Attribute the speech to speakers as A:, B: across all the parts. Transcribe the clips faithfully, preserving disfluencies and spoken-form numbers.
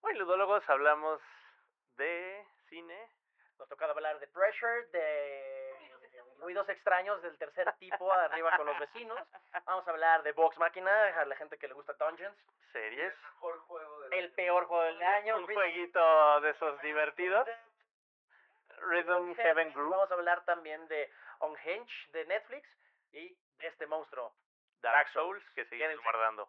A: Hoy, ludólogos, hablamos de cine. Nos toca hablar de Pressure, de ruidos extraños del tercer tipo, arriba con los vecinos. Vamos a hablar de Vox Machina, a la gente que le gusta Dungeons. Series.
B: El mejor juego del
A: El peor juego del año. Un jueguito de esos divertidos. Rhythm Heaven Group. Vamos a hablar también de Unhinged de Netflix y de este monstruo, Dark Souls, que siguen guardando.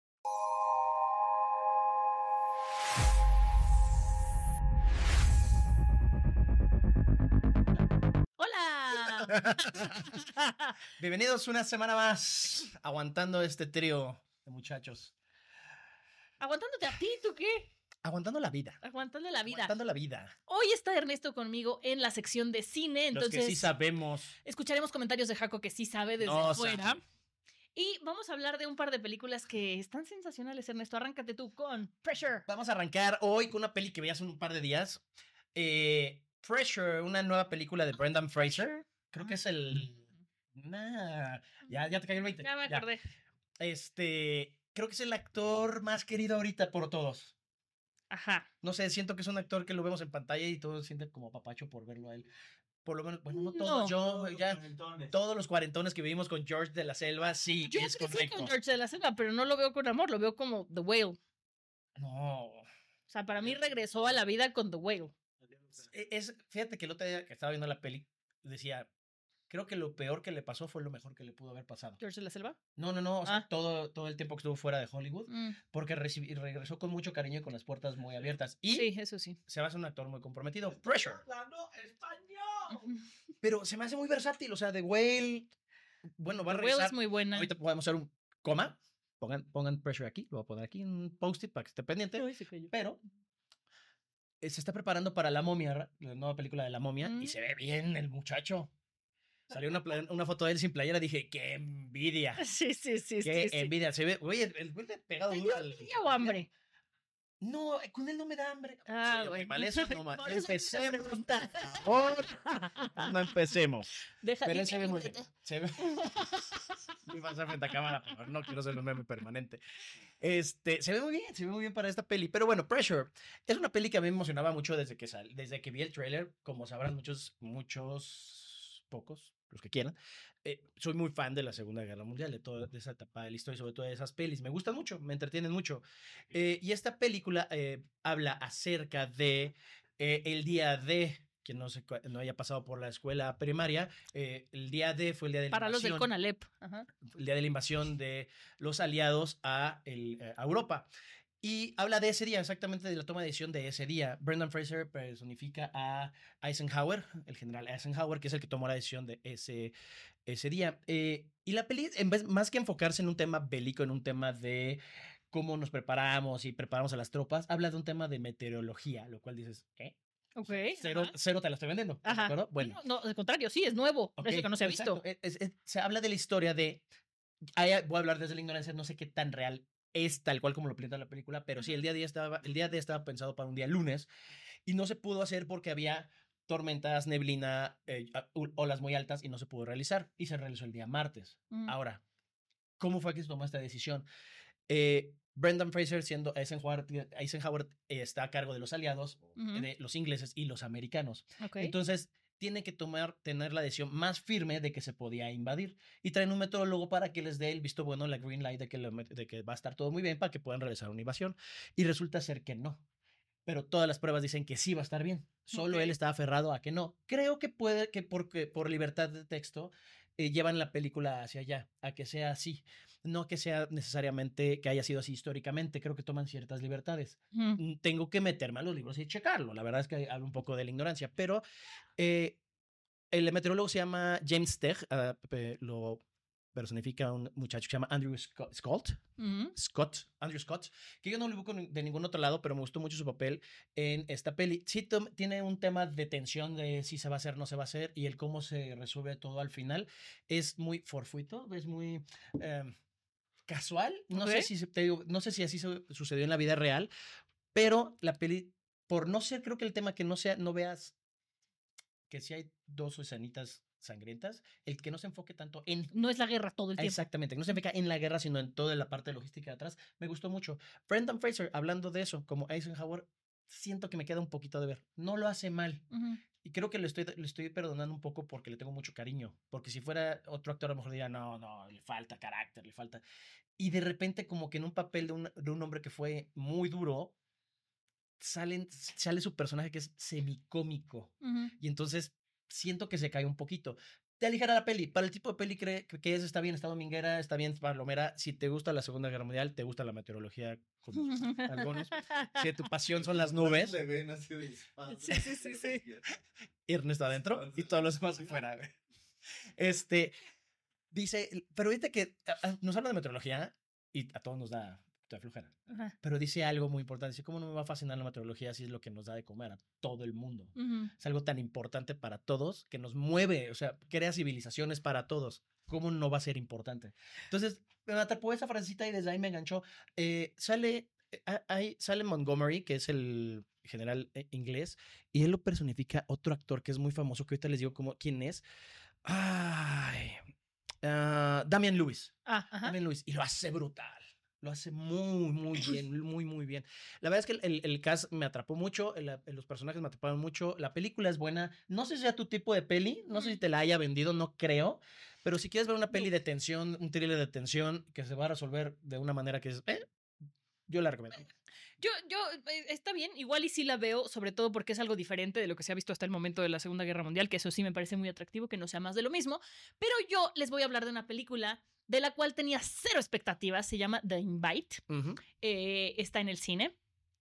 C: ¡Hola!
D: Bienvenidos una semana más, aguantando este trío de muchachos.
C: Aguantándote a ti, ¿tú qué?
D: Aguantando la vida.
C: Aguantando la vida.
D: Aguantando la vida.
C: Hoy está Ernesto conmigo en la sección de cine, entonces
D: Los que sí sabemos.
C: escucharemos comentarios de Jaco que sí sabe desde
D: No
C: fuera.
D: sabe.
C: Y vamos a hablar de un par de películas que están sensacionales, Ernesto. Arráncate tú con Pressure.
D: Vamos a arrancar hoy con una peli que veía hace un par de días. Eh, Pressure, una nueva película de Brendan Fraser. Creo que es el... Nah, ya, ya te cayó el veinte.
C: Ya me acordé.
D: Este, creo que es el actor más querido ahorita por todos.
C: Ajá.
D: No sé, siento que es un actor que lo vemos en pantalla y todos sienten como papacho por verlo a él. Por lo menos, bueno, no todos,
C: No.
D: yo, ya, todos los cuarentones que vivimos con George de la Selva, sí,
C: Yo
D: es
C: crecí
D: correcto.
C: con George de la Selva, pero no lo veo con amor, lo veo como The Whale.
D: No.
C: O sea, para mí regresó a la vida con The Whale.
D: Es, es- fíjate que el otro día que estaba viendo la peli, decía, creo que lo peor que le pasó fue lo mejor que le pudo haber pasado.
C: ¿George de la Selva?
D: No, no, no, o sea,
C: Ah.
D: todo, todo el tiempo que estuvo fuera de Hollywood,
C: Mm,
D: porque recibi- regresó con mucho cariño y con las puertas muy abiertas. Y
C: sí, eso sí.
D: se va a hacer un actor muy comprometido. Pressure.
B: ¡Hablando español!
D: Pero se me hace muy versátil, o sea, The Whale, bueno, va a
C: The Whale
D: regresar.
C: es muy buena.
D: Ahorita podemos hacer un coma. Pongan, pongan Pressure aquí. Lo voy a poner aquí en un post-it para que esté pendiente.
C: Ay, se cayó.
D: Pero eh, se está preparando para La Momia, ra- la nueva película de La Momia.
C: Mm.
D: Y se ve bien el muchacho. Salió una, pla- una foto de él sin playera. Dije, qué envidia.
C: Sí, sí, sí,
D: Qué
C: sí, sí.
D: envidia. Se ve, oye, el- el güey le ha pegado duro al.
C: ¿Ya o hambre?
D: No, eh, con él no me da hambre.
C: Ah,
D: Oye,
C: bueno.
D: mal eso, no, ma-
C: Por eso me hice
D: empecemos.
C: preguntar.
D: Por favor. No empecemos.
C: Deja
D: Pero
C: de
D: él se ve muy bien. Se ve. Muy fácil frente a cámara, pero no quiero ser un meme permanente. Este, se ve muy bien, se ve muy bien para esta peli. Pero bueno, Pressure es una peli que a mí me emocionaba mucho desde que sal, desde que vi el tráiler. Como sabrán muchos, muchos, pocos, los que quieran. Eh, soy muy fan de la Segunda Guerra Mundial, de toda de esa etapa de la historia y sobre todo de esas pelis. Me gustan mucho, me entretienen mucho. Eh, y esta película eh, habla acerca de eh, el día de quien no, se, no haya pasado por la escuela primaria, eh, el día D fue el día de la
C: Para los del
D: invasión,
C: Conalep. Ajá.
D: el día de la invasión de los aliados a, el, eh, a Europa. Y habla de ese día, exactamente de la toma de decisión de ese día. Brendan Fraser personifica a Eisenhower, el general Eisenhower, que es el que tomó la decisión de ese, ese día. Eh, y la peli, en vez, más que enfocarse en un tema bélico, en un tema de cómo nos preparamos y preparamos a las tropas, habla de un tema de meteorología, lo cual dices, ¿eh?
C: Ok.
D: Cero,
C: ajá.
D: cero te la estoy vendiendo. ¿De
C: Ajá.
D: acuerdo? Bueno.
C: No, no, al contrario, sí, es nuevo.
D: Ok,
C: Eso que no se ha
D: exacto.
C: visto.
D: Es- es- se habla de la historia de. Ahí voy a hablar desde la ignorancia, no sé qué tan real es tal cual como lo pinta la película, pero sí, el día de estaba, el día de estaba pensado para un día lunes y no se pudo hacer porque había tormentas, neblina, eh, a- u- olas muy altas y no se pudo realizar. Y se realizó el día martes.
C: Mm.
D: Ahora, ¿cómo fue que se tomó esta decisión? Eh, Brendan Fraser, siendo Eisenhower, Eisenhower eh, está a cargo de los aliados,
C: Ujú.
D: de los ingleses y los americanos.
C: Ok.
D: Entonces, tiene que tomar, tener la decisión más firme de que se podía invadir. Y traen un meteorólogo para que les dé el visto bueno, la green light de que, lo met- de que va a estar todo muy bien para que puedan realizar una invasión. Y resulta ser que no. Pero todas las pruebas dicen que sí va a estar bien. Solo
C: Ok.
D: él está aferrado a que no. Creo que puede que porque, por libertad de texto eh, llevan la película hacia allá, a que sea así. No que sea necesariamente que haya sido así históricamente. Creo que toman ciertas libertades.
C: Mm.
D: Mm, Tengo que meterme a los libros y checarlo. La verdad es que hablo un poco de la ignorancia, pero eh, el meteorólogo se llama James Steg, ah, pe- lo personifica un muchacho que se llama Andrew Scott, Scott,
C: Ujú.
D: Scott, Andrew Scott, que yo no lo ubico de ningún otro lado, pero me gustó mucho su papel en esta peli. Sí tom- tiene un tema de tensión de si se va a hacer, no se va a hacer, y el cómo se resuelve todo al final. Es muy fortuito, es muy eh, casual. No,
C: Ok.
D: sé si, se- te digo, no sé si así su- sucedió en la vida real, pero la peli, por no ser, creo que el tema que no sea, no veas que si hay dos escenitas sangrientas, el que no se enfoque tanto en...
C: No es la guerra todo el tiempo.
D: Exactamente, que no se enfoca en la guerra, sino en toda la parte logística de atrás, me gustó mucho. Brendan Fraser, hablando de eso, como Eisenhower, siento que me queda un poquito de ver. No lo hace mal.
C: Uh-huh.
D: Y creo que le estoy, le estoy perdonando un poco porque le tengo mucho cariño. Porque si fuera otro actor, a lo mejor diría, no, no, le falta carácter, le falta... Y de repente, como que en un papel de un, de un hombre que fue muy duro, salen, sale su personaje que es semicómico.
C: Uh-huh.
D: Y entonces siento que se cae un poquito. Te aligera la peli. Para el tipo de peli cree que es, está bien, está dominguera, está bien palomera. Si te gusta la Segunda Guerra Mundial, te gusta la meteorología con algunos. Si tu pasión son las nubes.
B: Le ven así de
C: Sí, sí, sí, sí.
D: Ernesto adentro y todos los demás afuera. Este, dice, pero viste que a, a, nos habla de meteorología y a todos nos da de flojera.
C: Ajá.
D: Pero dice algo muy importante. Dice, ¿cómo no me va a fascinar la meteorología si es lo que nos da de comer a todo el mundo?
C: Uh-huh.
D: Es algo tan importante para todos que nos mueve, o sea, crea civilizaciones para todos. ¿Cómo no va a ser importante? Entonces, me atrapó esa frasecita y desde ahí me enganchó. Eh, sale, eh, ahí sale Montgomery, que es el general eh, inglés, y él lo personifica otro actor que es muy famoso, que ahorita les digo cómo, quién es. Ay, uh, Damian Lewis.
C: Ah, ajá.
D: Damian Lewis. Y lo hace brutal. Lo hace muy, muy bien, muy, muy bien. La verdad es que el, el, el cast me atrapó mucho, el, el, los personajes me atraparon mucho, la película es buena, no sé si sea tu tipo de peli, no sé si te la haya vendido, no creo, pero si quieres ver una peli de tensión, un thriller de tensión que se va a resolver de una manera que es, eh, yo la recomiendo.
C: Yo, yo, está bien, igual y sí la veo, sobre todo porque es algo diferente de lo que se ha visto hasta el momento de la Segunda Guerra Mundial, que eso sí me parece muy atractivo, que no sea más de lo mismo, pero yo les voy a hablar de una película de la cual tenía cero expectativas, se llama The Invite,
D: Uh-huh.
C: eh, está en el cine,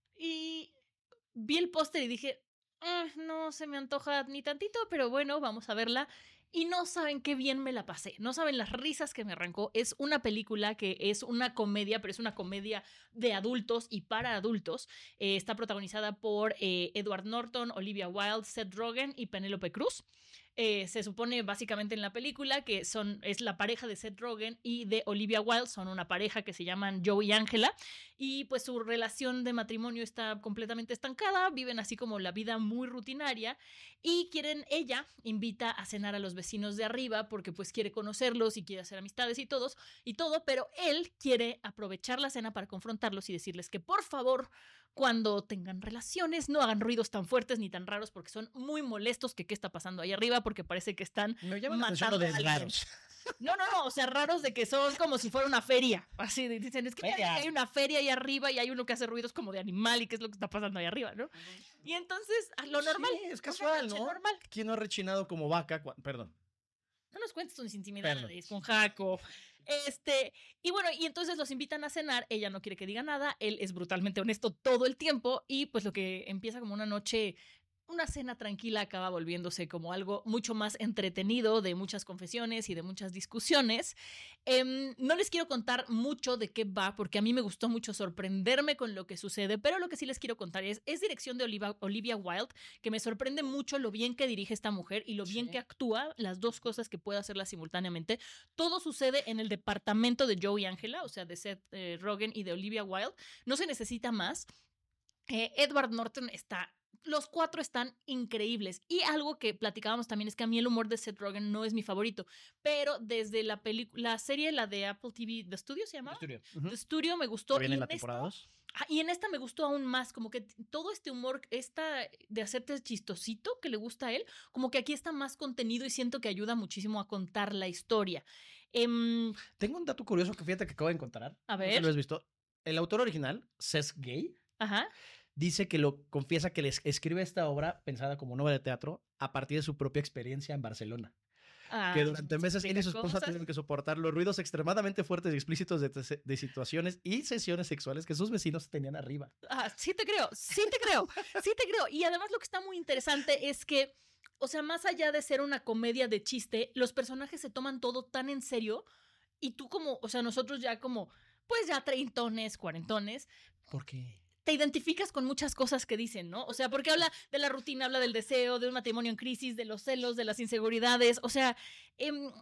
C: y vi el póster y dije, ah, no se me antoja ni tantito, pero bueno, vamos a verla. Y no saben qué bien me la pasé, no saben las risas que me arrancó. Es una película que es una comedia, pero es una comedia de adultos y para adultos. Eh, está protagonizada por eh, Edward Norton, Olivia Wilde, Seth Rogen y Penélope Cruz. Eh, se supone básicamente en la película que son, es la pareja de Seth Rogen y de Olivia Wilde, son una pareja que se llaman Joe y Angela, y pues su relación de matrimonio está completamente estancada, viven así como la vida muy rutinaria y quieren, ella invita a cenar a los vecinos de arriba porque pues quiere conocerlos y quiere hacer amistades y todos y todo, pero él quiere aprovechar la cena para confrontarlos y decirles que por favor, cuando tengan relaciones, no hagan ruidos tan fuertes ni tan raros porque son muy molestos que qué está pasando ahí arriba porque parece que están
D: Me llama la
C: matando
D: atención lo de
C: a alguien.
D: raros.
C: No, no, no, o sea, raros de que son como si fuera una feria. Así dicen, es que
D: Feria.
C: hay una feria ahí arriba y hay uno que hace ruidos como de animal y qué es lo que está pasando ahí arriba, ¿no? Y entonces, a lo normal.
D: Sí, es casual,
C: una noche
D: ¿no?
C: normal.
D: ¿Quién no ha rechinado como vaca? Cu- Perdón.
C: No nos cuentes tus intimidades
D: Perdón.
C: con Jaco. Este, y bueno, y entonces los invitan a cenar, ella no quiere que diga nada, él es brutalmente honesto todo el tiempo y pues lo que empieza como una noche, una cena tranquila acaba volviéndose como algo mucho más entretenido, de muchas confesiones y de muchas discusiones. Eh, no les quiero contar mucho de qué va, porque a mí me gustó mucho sorprenderme con lo que sucede, pero lo que sí les quiero contar es, es dirección de Olivia, Olivia Wilde, que me sorprende mucho lo bien que dirige esta mujer y lo bien
D: Sí.
C: que actúa, las dos cosas que puede hacerla simultáneamente. Todo sucede en el departamento de Joe y Angela, o sea, de Seth eh, Rogen y de Olivia Wilde. No se necesita más. Eh, Edward Norton está... Los cuatro están increíbles. Y algo que platicábamos también es que a mí el humor de Seth Rogen no es mi favorito. Pero desde la película, la serie, la de Apple T V, ¿The Studio se llama?
D: Estudio.
C: The Studio me gustó.
D: Viene
C: y
D: la
C: en
D: temporada
C: esta-
D: dos.
C: Ah, y en esta me gustó aún más, como que t- todo este humor, esta de hacerte chistosito que le gusta a él, como que aquí está más contenido y siento que ayuda muchísimo a contar la historia. Em,
D: Tengo un dato curioso que fíjate que acabo de encontrar.
C: A
D: No sé si
C: ver.
D: lo has visto. El autor original, Seth Gay,
C: ajá.
D: dice que lo confiesa que les escribe esta obra pensada como novela de teatro a partir de su propia experiencia en Barcelona.
C: Ah,
D: que durante
C: eso
D: meses él y su
C: explica
D: esposa
C: cosas.
D: tuvieron que soportar los ruidos extremadamente fuertes y explícitos de, te- de situaciones y sesiones sexuales que sus vecinos tenían arriba.
C: Ah, sí te creo, sí te creo, sí te creo. Y además lo que está muy interesante es que, o sea, más allá de ser una comedia de chiste, los personajes se toman todo tan en serio y tú como, o sea, nosotros ya como, pues ya treintones, cuarentones,
D: Porque
C: te identificas con muchas cosas que dicen, ¿no? O sea, porque habla de la rutina, habla del deseo, de un matrimonio en crisis, de los celos, de las inseguridades, o sea, em,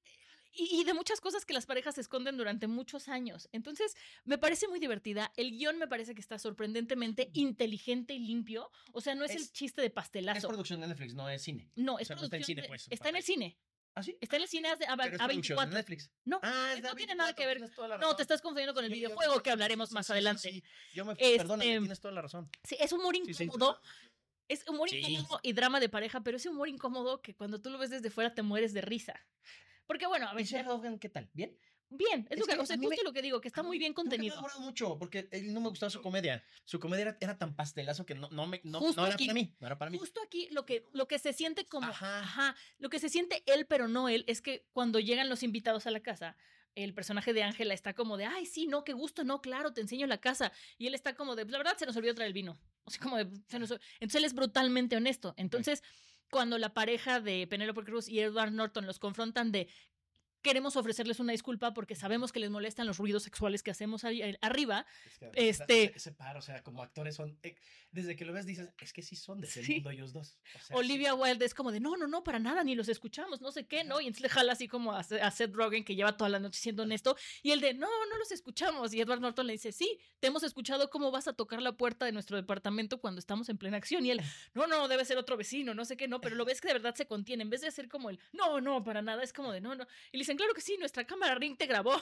C: y, y de muchas cosas que las parejas esconden durante muchos años. Entonces, me parece muy divertida. El guión me parece que está sorprendentemente inteligente y limpio. O sea, no es,
D: Es-
C: el chiste de
D: es
C: pastelazo.
D: producción de Netflix, no es cine.
C: No, es
D: O sea, no está
C: producción
D: en cine,
C: de-
D: pues,
C: está en el cine.
D: ¿Ah, sí?
C: Está en el cine A,
D: Pero es
C: A
D: producción de
C: veinticuatro.
D: Netflix.
C: No,
D: Ah, es
C: no
D: de
C: tiene nada que ver.
D: tienes toda la
C: No,
D: razón.
C: te estás confundiendo con el
D: Sí, yo- yo-
C: videojuego que hablaremos
D: sí,
C: más
D: sí, sí,
C: adelante.
D: sí. Yo me,
C: Este-
D: perdóname, tienes toda la razón.
C: Sí, es humor
D: Sí, sí.
C: incómodo. Es humor
D: Sí.
C: incómodo y drama de pareja, pero ese humor incómodo que cuando tú lo ves desde fuera te mueres de risa. Porque bueno, a ver,
D: ¿Y Seth Rogen qué tal? ¿Bien?
C: bien, es,
D: Es
C: lo que,
D: que
C: o sea,
D: a mí
C: justo
D: me-
C: lo que digo, que está
D: A
C: muy
D: mí
C: bien
D: nunca me ha
C: contenido.
D: enamorado mucho porque él no me gustaba su comedia. Su comedia era, era tan pastelazo que no, no, me, no,
C: Justo
D: no era
C: aquí-
D: para mí. No era para mí.
C: Justo aquí lo que, lo que se siente como,
D: Ajá.
C: ajá, lo que se siente él pero no él es que cuando llegan los invitados a la casa, el personaje de Ángela está como de, ay, sí, no, qué gusto, no, claro, te enseño la casa. Y él está como de, la verdad se nos olvidó traer el vino. O sea, como de, se nos ol-". Entonces él es brutalmente honesto. Entonces, cuando la pareja de Penélope Cruz y Edward Norton los confrontan de, queremos ofrecerles una disculpa porque sabemos que les molestan los ruidos sexuales que hacemos ahí eh, arriba.
D: Es que
C: Este-
D: ese, ese par, o sea, como actores son. eh, desde que lo ves dices, es que sí son de ese
C: Sí.
D: mundo ellos dos. O sea,
C: Olivia Wilde es como de, no, no, no, para nada, ni los escuchamos, no sé qué, ¿no? Y entonces le jala así como a, a Seth Rogen, que lleva toda la noche siendo honesto, y él de, no, no los escuchamos. Y Edward Norton le dice, sí, te hemos escuchado cómo vas a tocar la puerta de nuestro departamento cuando estamos en plena acción. Y él, no, no, debe ser otro vecino, no sé qué, no, pero lo ves que de verdad se contiene. En vez de hacer como el, no, no, para nada, es como de, no, no. Y le dicen, claro que sí, nuestra cámara Ring te grabó.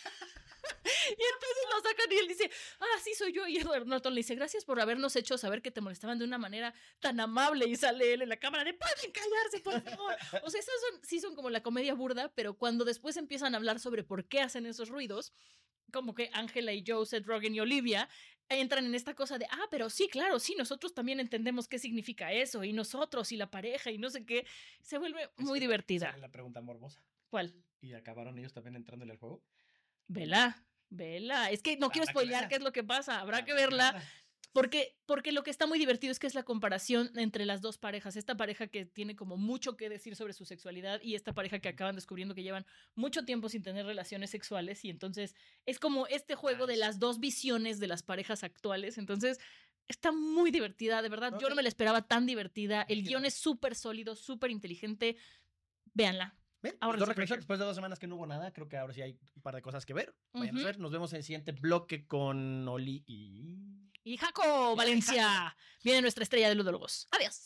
C: Y entonces lo sacan y él dice, ah, sí soy yo. Y Edward Norton le dice, gracias por habernos hecho saber que te molestaban de una manera tan amable. Y sale él en la cámara de, pueden callarse, por favor. O sea, esas son, sí son como la comedia burda, pero cuando después empiezan a hablar sobre por qué hacen esos ruidos, como que Ángela y Joe, Seth Rogen y Olivia entran en esta cosa de, ah, pero sí, claro, sí, nosotros también entendemos qué significa eso, y nosotros, y la pareja, y no sé qué. Se vuelve
D: es
C: muy
D: que
C: divertida.
D: sale la pregunta morbosa.
C: ¿Cuál?
D: ¿Y acabaron ellos también entrándole al juego?
C: Vela, vela. Es que no quiero
D: Habrá que
C: spoilear
D: verla.
C: qué es lo que pasa. Habrá
D: Habrá
C: que verla.
D: verla.
C: Porque, porque lo que está muy divertido es que es la comparación entre las dos parejas. Esta pareja que tiene como mucho que decir sobre su sexualidad y esta pareja que acaban descubriendo que llevan mucho tiempo sin tener relaciones sexuales. Y entonces es como este juego de
D: Nice.
C: las dos visiones de las parejas actuales. Entonces está muy divertida, de verdad. Yo no
D: Ok.
C: me la esperaba tan divertida. El
D: Mira.
C: guión es súper sólido, súper inteligente. Véanla.
D: Ven,
C: Ahora
D: dos
C: sí,
D: recomendaciones,
C: Pressure.
D: después de dos semanas que no hubo nada, creo que ahora sí hay un par de cosas que ver. Vayan a
C: Ujú.
D: ver. Nos vemos en el siguiente bloque con Oli y...
C: Y Jaco Valencia viene nuestra estrella de ludólogos. Adiós.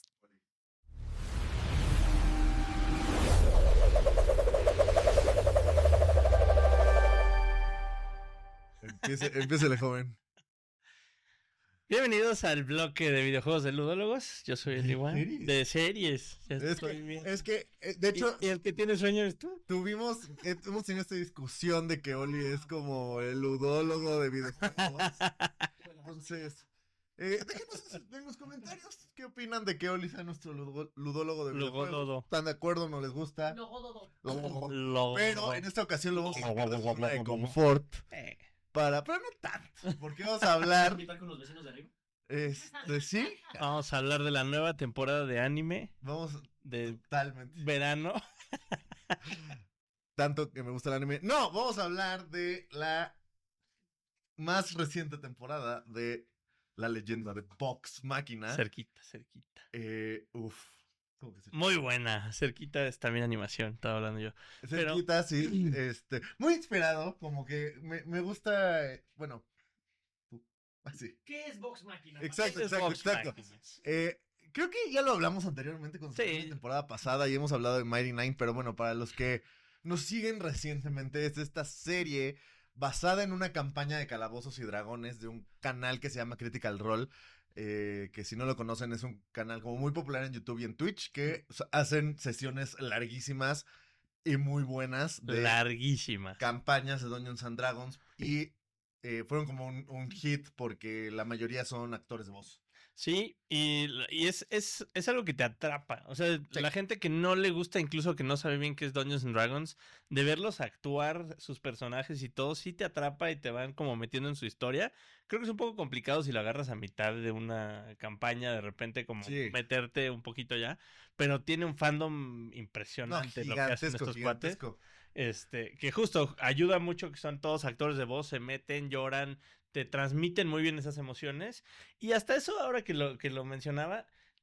E: Empiece, empiécele, joven.
B: Bienvenidos al bloque de videojuegos de ludólogos. Yo soy el
E: ¿De
B: igual.
E: series?
B: De series. Ya
E: Es
B: estoy
E: que,
B: bien.
E: es que, eh, de hecho,
B: ¿Y, y el que tiene sueño eres tú?
E: tuvimos, eh, hemos tenido esta discusión de que Oli es como el ludólogo de videojuegos. Entonces, eh, déjenos en los comentarios qué opinan de que Oli sea nuestro ludo- ludólogo de videojuegos.
B: Ludólogo.
E: ¿Están de acuerdo? ¿No les gusta?
C: Logododo.
B: Lo-
E: Pero en esta ocasión lo vamos a sacar de su zona de confort
B: Eh,
E: para, pero no tanto, porque vamos a hablar,
D: ¿Invitar con los vecinos de arriba?
E: este, sí,
B: Vamos a hablar de la nueva temporada de anime
E: vamos
B: de
E: totalmente.
B: verano.
E: Tanto que me gusta el anime. No, vamos a hablar de la más reciente temporada de La Leyenda de Vox Máquina.
B: Cerquita, cerquita.
E: Eh, uf. ¿Cómo que cerquita?
B: Muy buena. Cerquita es también animación, estaba hablando yo. pero-
E: Cerquita, sí. Este, muy inspirado, como que me, me gusta, eh, bueno, tú, así.
D: ¿Qué es Vox Máquina?
E: Exacto,
B: Es
E: exacto,
B: Vox
E: exacto.
B: Máquina.
E: Eh, creo que ya lo hablamos anteriormente con
B: Sí.
E: la temporada pasada y hemos hablado de Mighty Nine, pero bueno, para los que nos siguen recientemente, es esta serie basada en una campaña de calabozos y dragones de un canal que se llama Critical Role, eh, que si no lo conocen es un canal como muy popular en YouTube y en Twitch, que s- hacen sesiones larguísimas y muy buenas de
B: Larguísima.
E: campañas de Dungeons and Dragons y eh, fueron como un, un hit porque la mayoría son actores de voz.
B: Sí, y, y es, es, es algo que te atrapa. O sea, la gente que no le gusta, incluso que no sabe bien qué es Dungeons and Dragons, de verlos actuar, sus personajes y todo, sí te atrapa y te van como metiendo en su historia. Creo que es un poco complicado si lo agarras a mitad de una campaña, de repente como
E: Sí.
B: meterte un poquito ya, pero tiene un fandom
E: No,
B: impresionante lo que hacen
E: gigantesco,
B: estos cuates.
E: gigantesco.
B: Este, que justo ayuda mucho que son todos actores de voz, se meten, lloran, te transmiten muy bien esas emociones. Y hasta eso, ahora que lo, que lo mencionaba,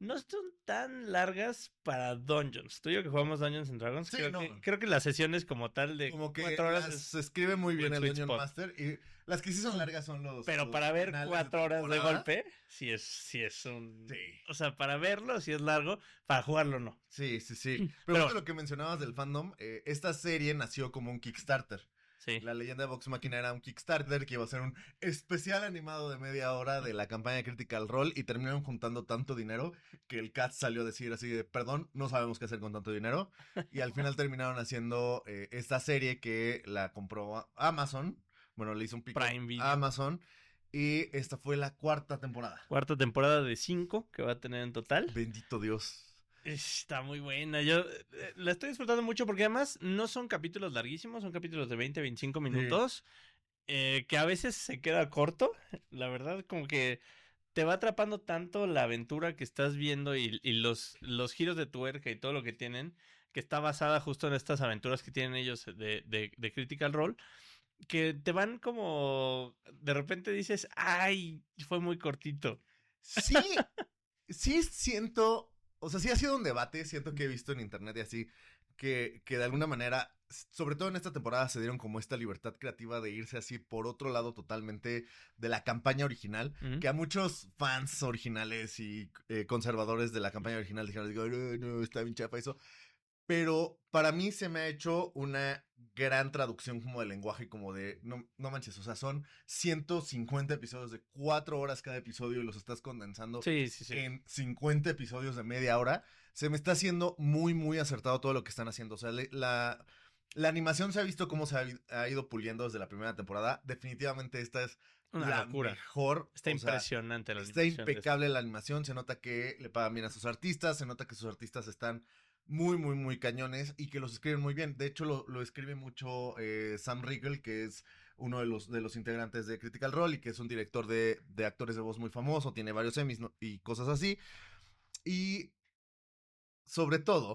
B: no son tan largas para Dungeons. Tú y yo que jugamos Dungeons and Dragons,
E: Sí,
B: creo,
E: no.
B: que, creo que las sesiones como tal de
E: Como que
B: cuatro horas
E: las-
B: es-
E: se escribe muy bien
B: buen
E: el
B: sweet
E: Dungeon
B: spot.
E: Master. Y las que sí son largas son los.
B: Pero
E: los
B: para ver
E: finales
B: cuatro horas de
E: temporada.
B: golpe, sí es, sí es un...
E: Sí.
B: O sea, para verlo sí es largo, para jugarlo no.
E: Sí, sí, sí. Pero,
B: Pero
E: justo lo que mencionabas del fandom, eh, esta serie nació como un Kickstarter.
B: Sí.
E: La leyenda de Vox Machina era un Kickstarter que iba a ser un especial animado de media hora de la campaña Critical Role y terminaron juntando tanto dinero que el Cat salió a decir así de, perdón, no sabemos qué hacer con tanto dinero. Y al final terminaron haciendo eh, esta serie que la compró a- Amazon. Bueno, le hizo un pico
B: Prime Video.
E: a Amazon. Y esta fue la cuarta temporada.
B: Cuarta temporada de cinco que va a tener en total.
E: Bendito Dios.
B: Está muy buena. Yo eh, la estoy disfrutando mucho porque además no son capítulos larguísimos, son capítulos de veinte, veinticinco minutos. eh, que a veces se queda corto. La verdad, como que te va atrapando tanto la aventura que estás viendo y, y los, los giros de tuerca y todo lo que tienen, que está basada justo en estas aventuras que tienen ellos de, de, de Critical Role, que te van como. De repente dices, ¡ay! Fue muy cortito.
E: Sí, sí siento, o sea, sí ha sido un debate, siento que he visto en internet y así, que, que de alguna manera, sobre todo en esta temporada, se dieron como esta libertad creativa de irse así por otro lado totalmente de la campaña original,
B: Ujú.
E: que a muchos fans originales y eh, conservadores de la campaña original dijeron, digo, no, no, está bien chafa eso. Pero para mí se me ha hecho una gran traducción como de lenguaje, como de, no, no manches, o sea, son ciento cincuenta episodios de cuatro horas cada episodio y los estás condensando
B: Sí, sí, sí.
E: en cincuenta episodios de media hora. Se me está haciendo muy, muy acertado todo lo que están haciendo. O sea, le- la, la animación se ha visto cómo se ha, vi- ha ido puliendo desde la primera temporada. Definitivamente esta es
B: Una
E: la
B: locura.
E: mejor.
B: Está
E: o sea,
B: impresionante la
E: Está
B: animación de
E: impecable la animación, se nota que le pagan bien a sus artistas, se nota que sus artistas están muy, muy, muy cañones y que los escriben muy bien. De hecho, lo, lo escribe mucho eh, Sam Riegel, que es uno de los, de los integrantes de Critical Role y que es un director de, de actores de voz muy famoso, tiene varios Emmys, ¿no? Y cosas así. Y sobre todo,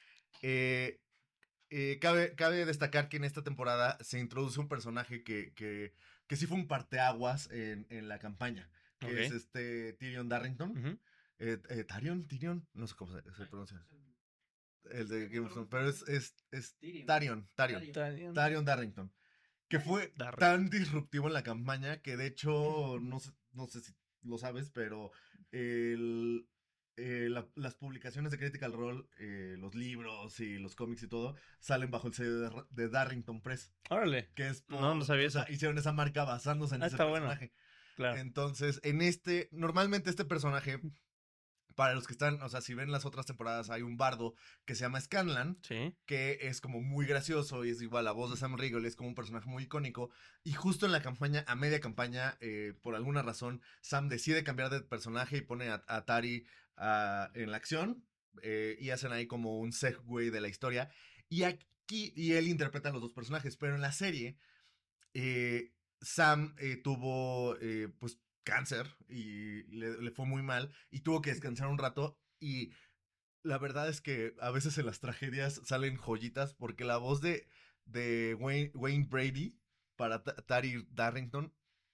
E: eh, eh, cabe, cabe destacar que en esta temporada se introduce un personaje que, que, que sí fue un parteaguas en, en la campaña, que
B: Ok.
E: es este Tyrion Darrington.
B: Ujú.
E: Eh, eh, Tyrion, Tyrion, no sé cómo se, se pronuncia. El de Game of Thrones, pero es, es, es Tyrion, Tyrion,
B: Tyrion.
E: Tyrion Darrington. Que fue
B: Darrington.
E: tan disruptivo en la campaña que de hecho, no sé, no sé si lo sabes, pero el, eh, la- las publicaciones de Critical Role, eh, los libros y los cómics y todo, salen bajo el sello de, Ra- de Darrington Press.
B: Órale.
E: Que es
B: No, no sabía
E: o sea,
B: eso.
E: hicieron esa marca basándose en
B: Ah,
E: ese
B: está bueno.
E: personaje.
B: Claro.
E: Entonces, en este, normalmente este personaje, para los que están, o sea, si ven las otras temporadas, hay un bardo que se llama Scanlan,
B: Sí.
E: que es como muy gracioso y es igual la voz de Sam Riegel, es como un personaje muy icónico. Y justo en la campaña, a media campaña, eh, por alguna razón, Sam decide cambiar de personaje y pone a, a Tari ah, en la acción. eh, y hacen ahí como un segue de la historia. Y aquí, y él interpreta a los dos personajes, pero en la serie, eh, Sam eh, tuvo eh, pues cáncer y le, le fue muy mal y tuvo que descansar un rato y la verdad es que a veces en las tragedias salen joyitas porque la voz de, de Wayne, Wayne Brady para Ta- Tari Darrington,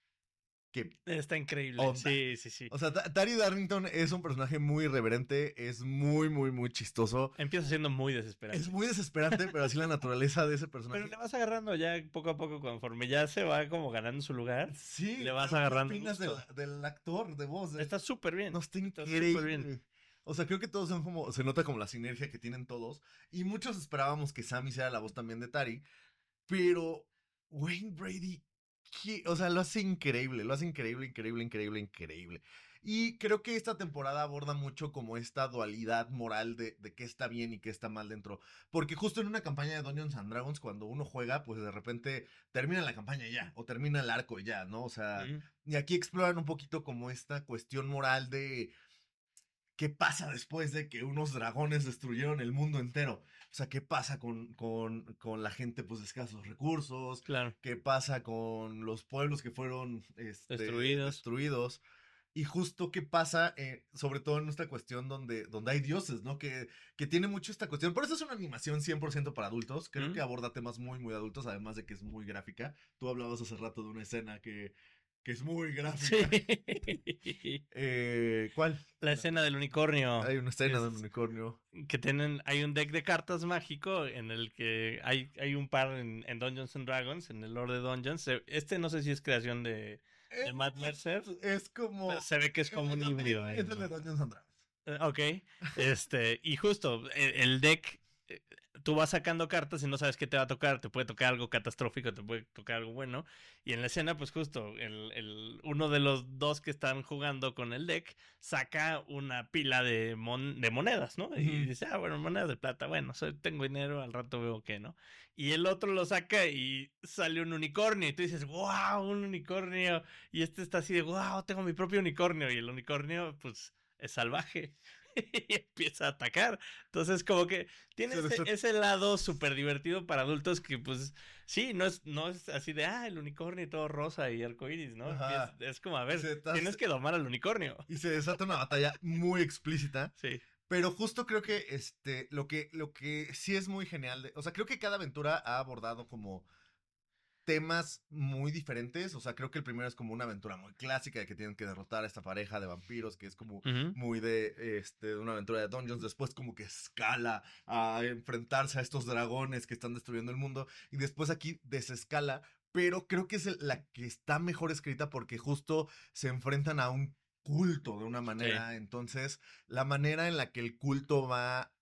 E: que,
B: Está increíble.
E: Onda.
B: Sí, sí, sí.
E: o sea, Ta- Tari Darrington es un personaje muy irreverente, es muy, muy, muy chistoso.
B: Empieza siendo muy desesperante.
E: Es muy desesperante, pero así la naturaleza de ese personaje.
B: Pero le vas agarrando ya poco a poco, conforme ya se va como ganando su lugar.
E: Sí,
B: le vas
E: pero ¿qué
B: agarrando
E: opinas del,
B: gusto.
E: del actor de voz?
B: Está súper bien.
E: No, está
B: Está
E: increíble.
B: súper bien.
E: O sea, creo que todos son como, se nota como la sinergia que tienen todos. Y muchos esperábamos que Sam hiciera la voz también de Tari. Pero Wayne Brady, ¿qué? O sea, lo hace increíble, lo hace increíble, increíble, increíble, increíble. Y creo que esta temporada aborda mucho como esta dualidad moral de, de qué está bien y qué está mal dentro. Porque justo en una campaña de Dungeons and Dragons, cuando uno juega, pues de repente termina la campaña y ya, o termina el arco y ya, ¿no? O sea,
B: Ujú.
E: y aquí exploran un poquito como esta cuestión moral de qué pasa después de que unos dragones destruyeron el mundo entero. O sea, qué pasa con, con, con la gente pues de escasos recursos,
B: Claro.
E: qué pasa con los pueblos que fueron este,
B: Destruidos.
E: destruidos. Y justo qué pasa, eh, sobre todo en esta cuestión donde, donde hay dioses, ¿no? Que, que tiene mucho esta cuestión. Por eso es una animación cien por ciento para adultos. Creo
B: Mm.
E: que aborda temas muy, muy adultos, además de que es muy gráfica. Tú hablabas hace rato de una escena que, que es muy gráfica.
B: Sí.
E: Eh, ¿Cuál?
B: La escena del unicornio.
E: Hay una escena
B: Es-
E: de un unicornio.
B: Que tienen, hay un deck de cartas mágico en el que hay, hay un par en, en Dungeons and Dragons, en el lore de Dungeons. Este no sé si es creación de, de Matt Mercer.
E: Es como...
B: pero se ve que es como un híbrido. ahí,
E: Es el
B: ¿no?
E: de Dungeons and Dragons.
B: Eh, Ok, este, y justo el, el deck, eh, tú vas sacando cartas y no sabes qué te va a tocar, te puede tocar algo catastrófico, te puede tocar algo bueno, y en la escena, pues justo, el, el, uno de los dos que están jugando con el deck saca una pila de, mon- de monedas, ¿no? Y
E: Ujú.
B: dice, ah, bueno, monedas de plata, bueno, soy- tengo dinero, al rato veo qué, ¿no? Y el otro lo saca y sale un unicornio, y tú dices, wow, un unicornio, y este está así de, wow, tengo mi propio unicornio, y el unicornio, pues es salvaje y empieza a atacar. Entonces, como que tiene
E: Se
B: ese,
E: desat-
B: ese lado súper divertido para adultos que, pues, sí, no es, no es así de, ah, el unicornio y todo rosa y arcoíris, ¿no?
E: Ajá.
B: Es, es como, a ver,
E: Se tas-
B: tienes que domar al unicornio.
E: Y se desata una batalla muy explícita.
B: Sí.
E: Pero justo creo que este lo que lo que sí es muy genial, de- o sea, creo que cada aventura ha abordado como temas muy diferentes, o sea, creo que el primero es como una aventura muy clásica de que tienen que derrotar a esta pareja de vampiros, que es como
B: Ujú.
E: muy de este de una aventura de Dungeons, después como que escala a enfrentarse a estos dragones que están destruyendo el mundo y después aquí desescala, pero creo que es el- la que está mejor escrita porque justo se enfrentan a un culto de una manera, entonces la manera en la que el culto va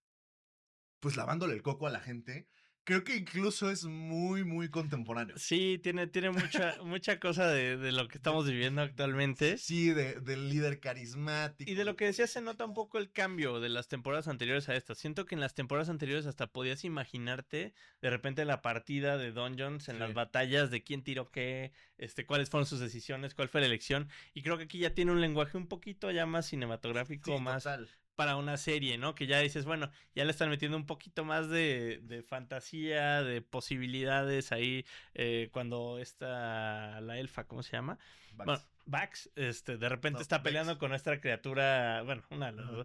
E: pues lavándole el coco a la gente, creo que incluso es muy muy contemporáneo.
B: Sí, tiene, tiene mucha, mucha cosa de, de lo que estamos viviendo actualmente.
E: Sí, de, del líder carismático.
B: Y de lo que decías se nota un poco el cambio de las temporadas anteriores a estas. Siento que en las temporadas anteriores hasta podías imaginarte de repente la partida de Dungeons en
E: Sí.
B: las batallas de quién tiró qué, este, cuáles fueron sus decisiones, cuál fue la elección. Y creo que aquí ya tiene un lenguaje un poquito ya más cinematográfico,
E: Sí,
B: más
E: total.
B: para una serie, ¿no? Que ya dices, bueno, ya le están metiendo un poquito más de, de fantasía, de posibilidades ahí, eh, cuando está la elfa, ¿cómo se llama?
E: Vax.
B: Bueno, Vax, este, de repente
E: No,
B: está
E: Vex.
B: peleando con esta criatura, bueno, una de las
E: Ajá.
B: dos,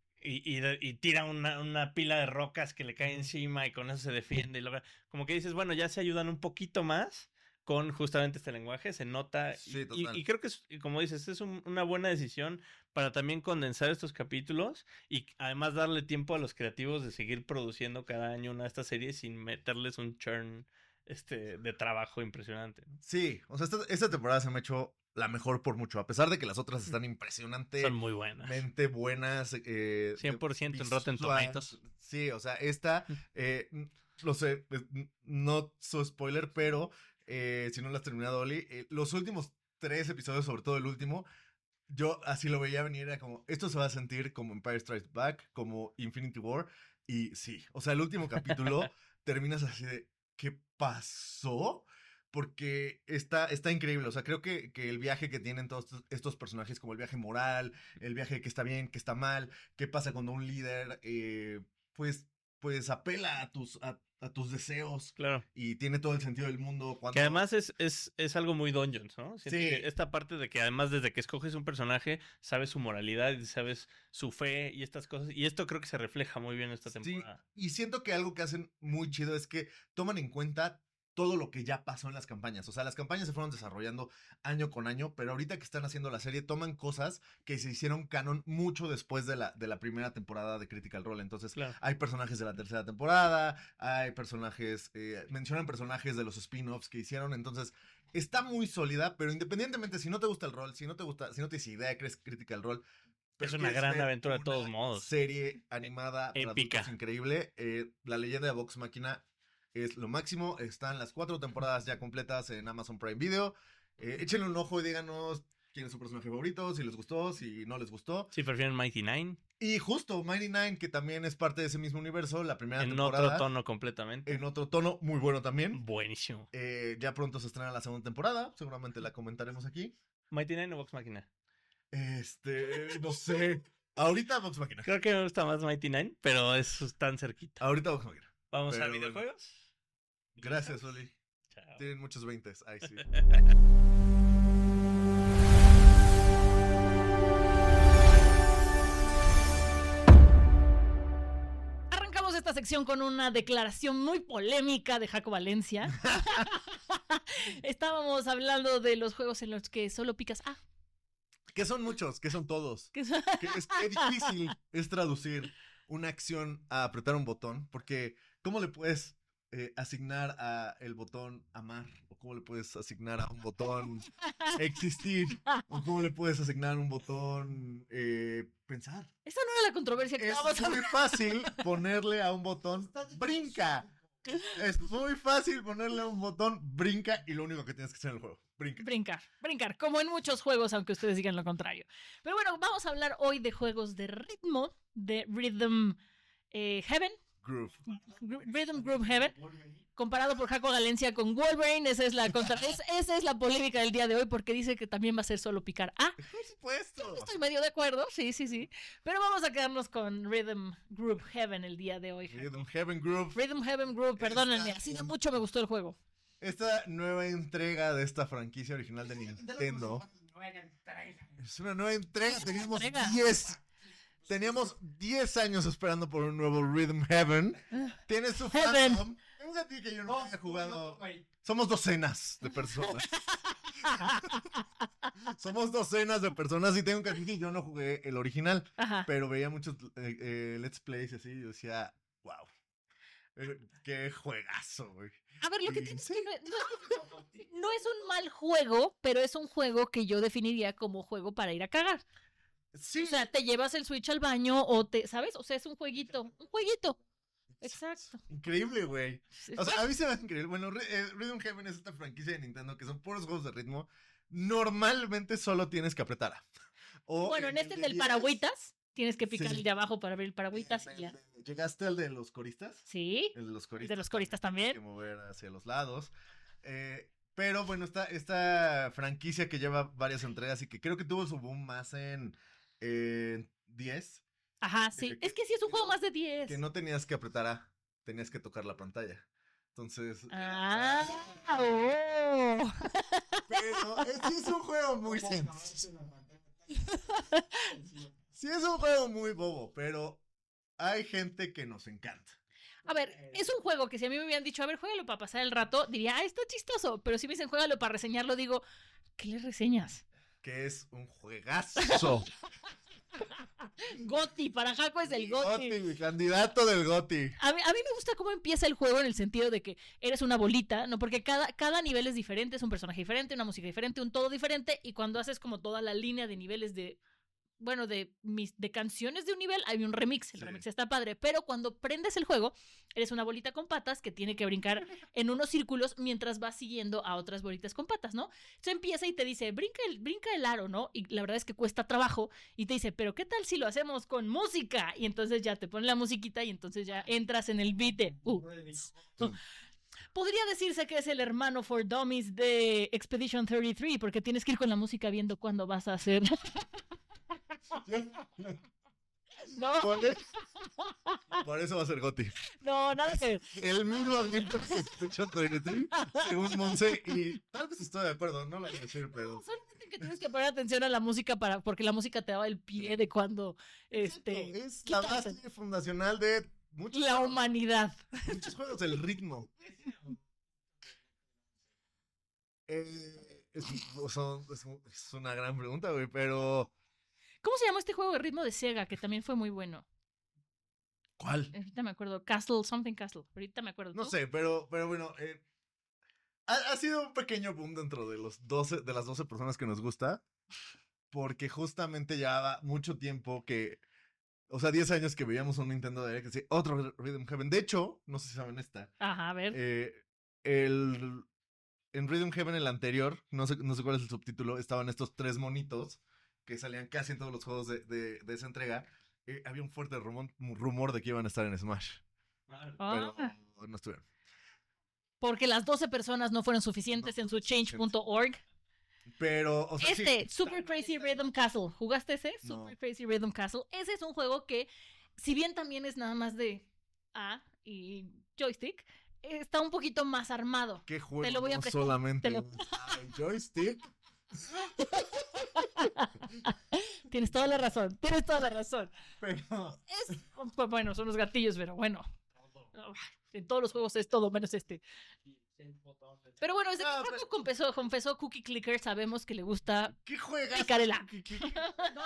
B: y, y, de- y tira una, una pila de rocas que le cae
E: Ujú.
B: encima y con eso se defiende. Y logra- como que dices, bueno, ya se ayudan un poquito más con justamente este lenguaje, se nota. y-
E: Sí,
B: y,
E: total.
B: y creo que, es, y como dices, es un- una buena decisión para también condensar estos capítulos y además darle tiempo a los creativos de seguir produciendo cada año una de estas series sin meterles un churn este, de trabajo impresionante, ¿no?
E: Sí, o sea, esta, esta temporada se me ha hecho la mejor por mucho, a pesar de que las otras están impresionantemente
B: Son muy buenas.
E: buenas. Eh,
B: cien por ciento en Rotten
E: visual.
B: Tomatoes.
E: Sí, o sea, esta, eh, n- lo sé, es- n- no so spoiler, pero eh, si no lo has terminado, Oli, eh, los últimos tres episodios, sobre todo el último, yo así lo veía venir, era como, esto se va a sentir como Empire Strikes Back, como Infinity War, y sí, o sea, el último capítulo terminas así de, ¿qué pasó? Porque está, está increíble, o sea, creo que, que el viaje que tienen todos estos, estos personajes, como el viaje moral, el viaje que está bien, que está mal, qué pasa cuando un líder, eh, pues, pues apela a tus, a, a tus deseos
B: Claro.
E: y tiene todo el sentido del mundo. Cuando...
B: Que además es, es, es algo muy Dungeons, ¿no? Siento
E: Sí.
B: que esta parte de que además desde que escoges un personaje, sabes su moralidad y sabes su fe y estas cosas. Y esto creo que se refleja muy bien en esta
E: Sí,
B: temporada.
E: y siento que algo que hacen muy chido es que toman en cuenta todo lo que ya pasó en las campañas. O sea, las campañas se fueron desarrollando año con año, pero ahorita que están haciendo la serie toman cosas que se hicieron canon mucho después de la, de la primera temporada de Critical Role. Entonces,
B: Claro.
E: hay personajes de la tercera temporada, hay personajes, eh, mencionan personajes de los spin-offs que hicieron, entonces está muy sólida, pero independientemente si no te gusta el rol, si no te gusta, si no tienes idea de qué es Critical Role, pero
B: Es una
E: quieres
B: gran
E: ver
B: aventura de
E: una
B: todos modos.
E: serie animada para
B: Épica.
E: adultos increíble, eh, La Leyenda de Vox Machina es lo máximo, están las cuatro temporadas ya completas en Amazon Prime Video, eh, échenle un ojo y díganos quién es su personaje favorito, si les gustó, si no les gustó.
B: Si prefieren Mighty Nine,
E: Y justo Mighty Nine, que también es parte de ese mismo universo, la primera
B: en
E: temporada.
B: otro tono completamente.
E: En otro tono, muy bueno también.
B: Buenísimo.
E: Eh, ya pronto se estrena la segunda temporada, seguramente la comentaremos aquí.
B: Mighty Nine o Vox Machina.
E: Este, no sé. Ahorita Vox Machina.
B: Creo que me gusta más Mighty Nine, pero es tan cerquita.
E: Ahorita Vox Machina.
B: Vamos
E: Pero
B: a
E: bueno.
B: videojuegos.
E: Gracias, Oli.
B: Chao.
E: Tienen muchos veintes. Ay, sí.
C: Arrancamos esta sección con una declaración muy polémica de Jaco Valencia. Estábamos hablando de los juegos en los que solo picas A.
E: Que son muchos, que son todos.
C: Que son-
E: Que es que difícil es traducir una acción a apretar un botón, porque ¿cómo le puedes eh, asignar a el botón amar? ¿O cómo le puedes asignar a un botón existir? ¿O cómo le puedes asignar un botón eh, pensar?
C: Esa no era la controversia que
E: Es
C: estábamos
E: muy fácil ponerle a un botón brinca. Es muy fácil ponerle a un botón brinca y lo único que tienes que hacer en el juego, brinca.
C: Brincar, brincar, como en muchos juegos, aunque ustedes digan lo contrario. Pero bueno, vamos a hablar hoy de juegos de ritmo, de Rhythm eh, Heaven,
E: Groove.
C: Gr- Rhythm Group Heaven, comparado por Jaco Galencia con Wolverine. Esa es la contra- es- esa es la polémica del día de hoy, porque dice que también va a ser solo picar A.
E: Por supuesto.
C: Estoy medio de acuerdo, sí, sí, sí. Pero vamos a quedarnos con Rhythm Group Heaven el día de hoy. Jaco.
E: Rhythm Heaven Groove.
C: Rhythm Heaven Group, perdónenme,
E: Está
C: así de
E: bien.
C: mucho me gustó el juego.
E: Esta nueva entrega de esta franquicia original de Nintendo. Es una nueva entrega. Teníamos
C: Entrega.
E: diez. Teníamos diez años esperando por un nuevo Rhythm Heaven. Tiene su
C: Heaven.
E: fandom. Tengo a ti que yo no había jugado. Somos docenas de personas. Somos docenas de personas y tengo que admitir que yo no jugué el original,
C: Ajá.
E: pero veía muchos eh, eh, Let's Plays y así y yo decía, wow, eh, qué juegazo, güey.
C: A ver, lo que
E: Y
C: tienes
E: sí.
C: que no, no- no es un mal juego, pero es un juego que yo definiría como juego para ir a cagar.
E: Sí,
C: O sea, te llevas el Switch al baño o te, ¿sabes? O sea, es un jueguito, un jueguito. Exacto.
E: increíble, güey.
C: Sí.
E: O sea, a mí se me hace increíble. Bueno, Ry- eh, Rhythm Heaven es esta franquicia de Nintendo que son puros juegos de ritmo. Normalmente solo tienes que apretar A. O
C: Bueno, en
E: el
C: este
E: de
C: del
E: diez,
C: paragüitas, tienes que picar
E: Sí.
C: el de abajo para abrir el paragüitas y ya.
E: ¿Llegaste al de los coristas?
C: Sí,
E: El de los
C: el
E: coristas.
C: de los coristas
E: Tienes que
C: también.
E: mover hacia los lados. Eh, pero bueno, esta, esta franquicia que lleva varias entregas y que creo que tuvo su boom más en eh, diez,
C: Ajá, sí.
E: que-
C: Es que sí es un
E: que
C: juego
E: no-
C: más de diez.
E: que no tenías que apretar A, tenías que tocar la pantalla. Entonces,
C: Ah, oh.
E: pero eh, sí es un juego muy sencillo. Sí es un juego muy bobo, pero hay gente que nos encanta.
C: A ver, es un juego que si a mí me hubieran dicho, a ver, juégalo para pasar el rato, diría, ah, está chistoso. Pero si me dicen, juégalo para reseñarlo, digo, ¿qué le reseñas?
E: Que es un juegazo.
C: Goti, para Jaco es el Goti.
E: Goti, candidato del Goti.
C: A mí, a mí me gusta cómo empieza el juego en el sentido de que eres una bolita, ¿no? Porque cada, cada nivel es diferente, es un personaje diferente, una música diferente, un todo diferente, y cuando haces como toda la línea de niveles de, bueno, de, mis, de canciones de un nivel, hay un remix, el
E: Sí.
C: remix está padre, pero cuando prendes el juego, eres una bolita con patas que tiene que brincar en unos círculos mientras vas siguiendo a otras bolitas con patas, ¿no? Entonces empieza y te dice, brinca el, brinca el aro, ¿no? Y la verdad es que cuesta trabajo, y te dice, pero ¿qué tal si lo hacemos con música? Y entonces ya te pone la musiquita y entonces ya entras en el beat de, uh. Podría decirse que es el hermano for Dummies de Expedition treinta y tres, porque tienes que ir con la música viendo cuándo vas a hacer. No,
E: Por, e- por eso va a ser Goti.
C: no, nada que ver.
E: El mismo argumento que escuchó Toyota, según Monse, y tal vez estoy de acuerdo, no lo voy a decir, pero...
C: Solamente que tienes que poner atención a la música para, porque la música te daba el pie de cuando este
E: es la base fundacional de muchos,
C: la humanidad.
E: muchos juegos del ritmo. Eh, es, son- es, es una gran pregunta, güey, pero...
C: ¿Cómo se llamó este juego de ritmo de Sega que también fue muy bueno?
E: ¿Cuál?
C: Ahorita me acuerdo, Castle, something Castle. Ahorita me acuerdo.
E: No
C: ¿tú?
E: sé, pero, pero bueno, eh, ha, ha sido un pequeño boom dentro de los doce, de las doce personas que nos gusta, porque justamente llevaba mucho tiempo que, o sea, diez años que veíamos un Nintendo Direct, que sí, otro Rhythm Heaven. De hecho, no sé si saben esta,
C: Ajá, a ver.
E: eh, el, en Rhythm Heaven, el anterior, no sé, no sé cuál es el subtítulo, estaban estos tres monitos que salían casi en todos los juegos de, de, de esa entrega. Eh, había un fuerte rumor, rumor de que iban a estar en Smash,
C: Ah,
E: pero no estuvieron.
C: porque las doce personas no fueron suficientes
E: No
C: en su
E: fueron
C: change punto org.
E: Pero, o sea, sí,
C: Este, Super Crazy Rhythm Castle. ¿Jugaste ese?
E: No.
C: Super Crazy Rhythm Castle. Ese es un juego que, si bien también es nada más de A y joystick, está un poquito más armado.
E: ¿qué juego?
C: Te lo voy a
E: no
C: prestar,
E: solamente
C: te lo-
E: usa el joystick.
C: Tienes toda la razón, tienes toda la razón.
E: Pero
C: Es, pues bueno, son los gatillos, pero bueno. En todos los juegos es todo menos este. Pero bueno, desde
E: No,
C: que
E: pero-
C: Paco confesó, confesó Cookie Clicker, sabemos que le gusta
E: ¿Qué juegas?
C: picar el A.
E: ¿Qué- qué- qué?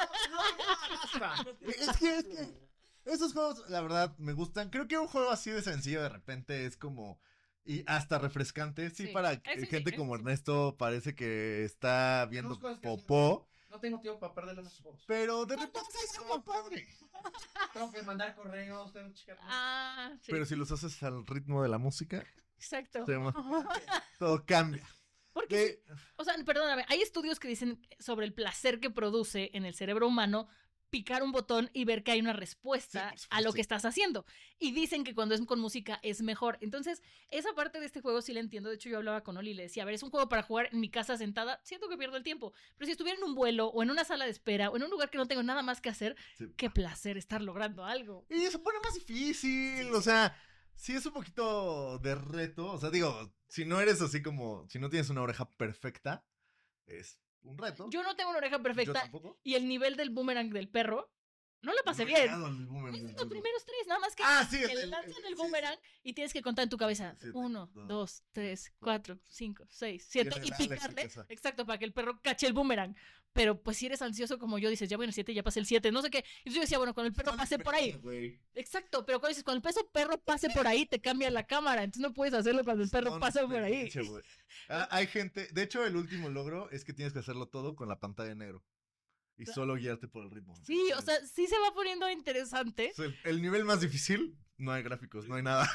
E: Es que, es que esos juegos, la verdad, me gustan. Creo que un juego así de sencillo de repente es como... Y hasta refrescante. Sí,
C: Sí.
E: para
C: Eh, sí, sí,
E: gente
C: eh,
E: como
C: sí.
E: Ernesto parece que está viendo
D: Tenemos cosas que hacer.
E: popó.
D: No tengo tiempo para perder los juegos.
E: Pero de repente es como padre.
D: Tengo que mandar correos, tengo que checar.
C: Ah, sí,
E: Pero si los haces al ritmo de la música,
C: exacto.
E: tenemos- todo cambia.
C: Porque,
E: De-
C: o sea, perdóname, hay estudios que dicen sobre el placer que produce en el cerebro humano picar un botón y ver que hay una respuesta
E: Sí, por
C: a lo
E: supuesto.
C: que estás haciendo. Y dicen que cuando es con música es mejor. Entonces, esa parte de este juego sí la entiendo. De hecho, yo hablaba con Oli y le decía, a ver, es un juego para jugar en mi casa sentada. Siento que pierdo el tiempo. Pero si estuviera en un vuelo o en una sala de espera o en un lugar que no tengo nada más que hacer,
E: Sí.
C: qué placer estar logrando algo.
E: Y se pone más difícil, o sea, sí es un poquito de reto, o sea, digo, si no eres así como, si no tienes una oreja perfecta, es un reto.
C: Yo no tengo una oreja
E: Yo
C: perfecta
E: tampoco.
C: y el nivel del boomerang del perro, no la pasé
E: No he
C: bien.
E: llegado al boomerang
C: Esos
E: del
C: son los
E: perro.
C: primeros tres, nada más que,
E: Ah, sí,
C: que
E: el-
C: le
E: el-
C: lanzan
E: el-
C: el
E: sí,
C: boomerang y tienes que contar en tu cabeza.
E: Siete,
C: Uno,
E: dos,
C: dos, tres,
E: cuatro,
C: cuatro, cinco, seis, siete.
E: Tiene
C: Y
E: la- la
C: picarle.
E: explicación.
C: Exacto, para que el perro cache el boomerang. Pero pues si eres ansioso como yo, dices, ya voy en el siete, ya pasé el siete, no sé qué. Y entonces yo decía, bueno, cuando el perro
E: Son
C: pase por ahí.
E: experiencias, güey.
C: Exacto, pero cuando dices, cuando el peso perro pase por ahí, te cambia la cámara. Entonces no puedes hacerlo cuando el perro
E: Son
C: pasa por ahí.
E: experiencias, güey. Ah, hay gente, de hecho, el último logro es que tienes que hacerlo todo con la pantalla en negro. Y solo guiarte por el ritmo.
C: Sí, o sea, sí se va poniendo interesante.
E: Es el, el nivel más difícil, no hay gráficos, no hay nada.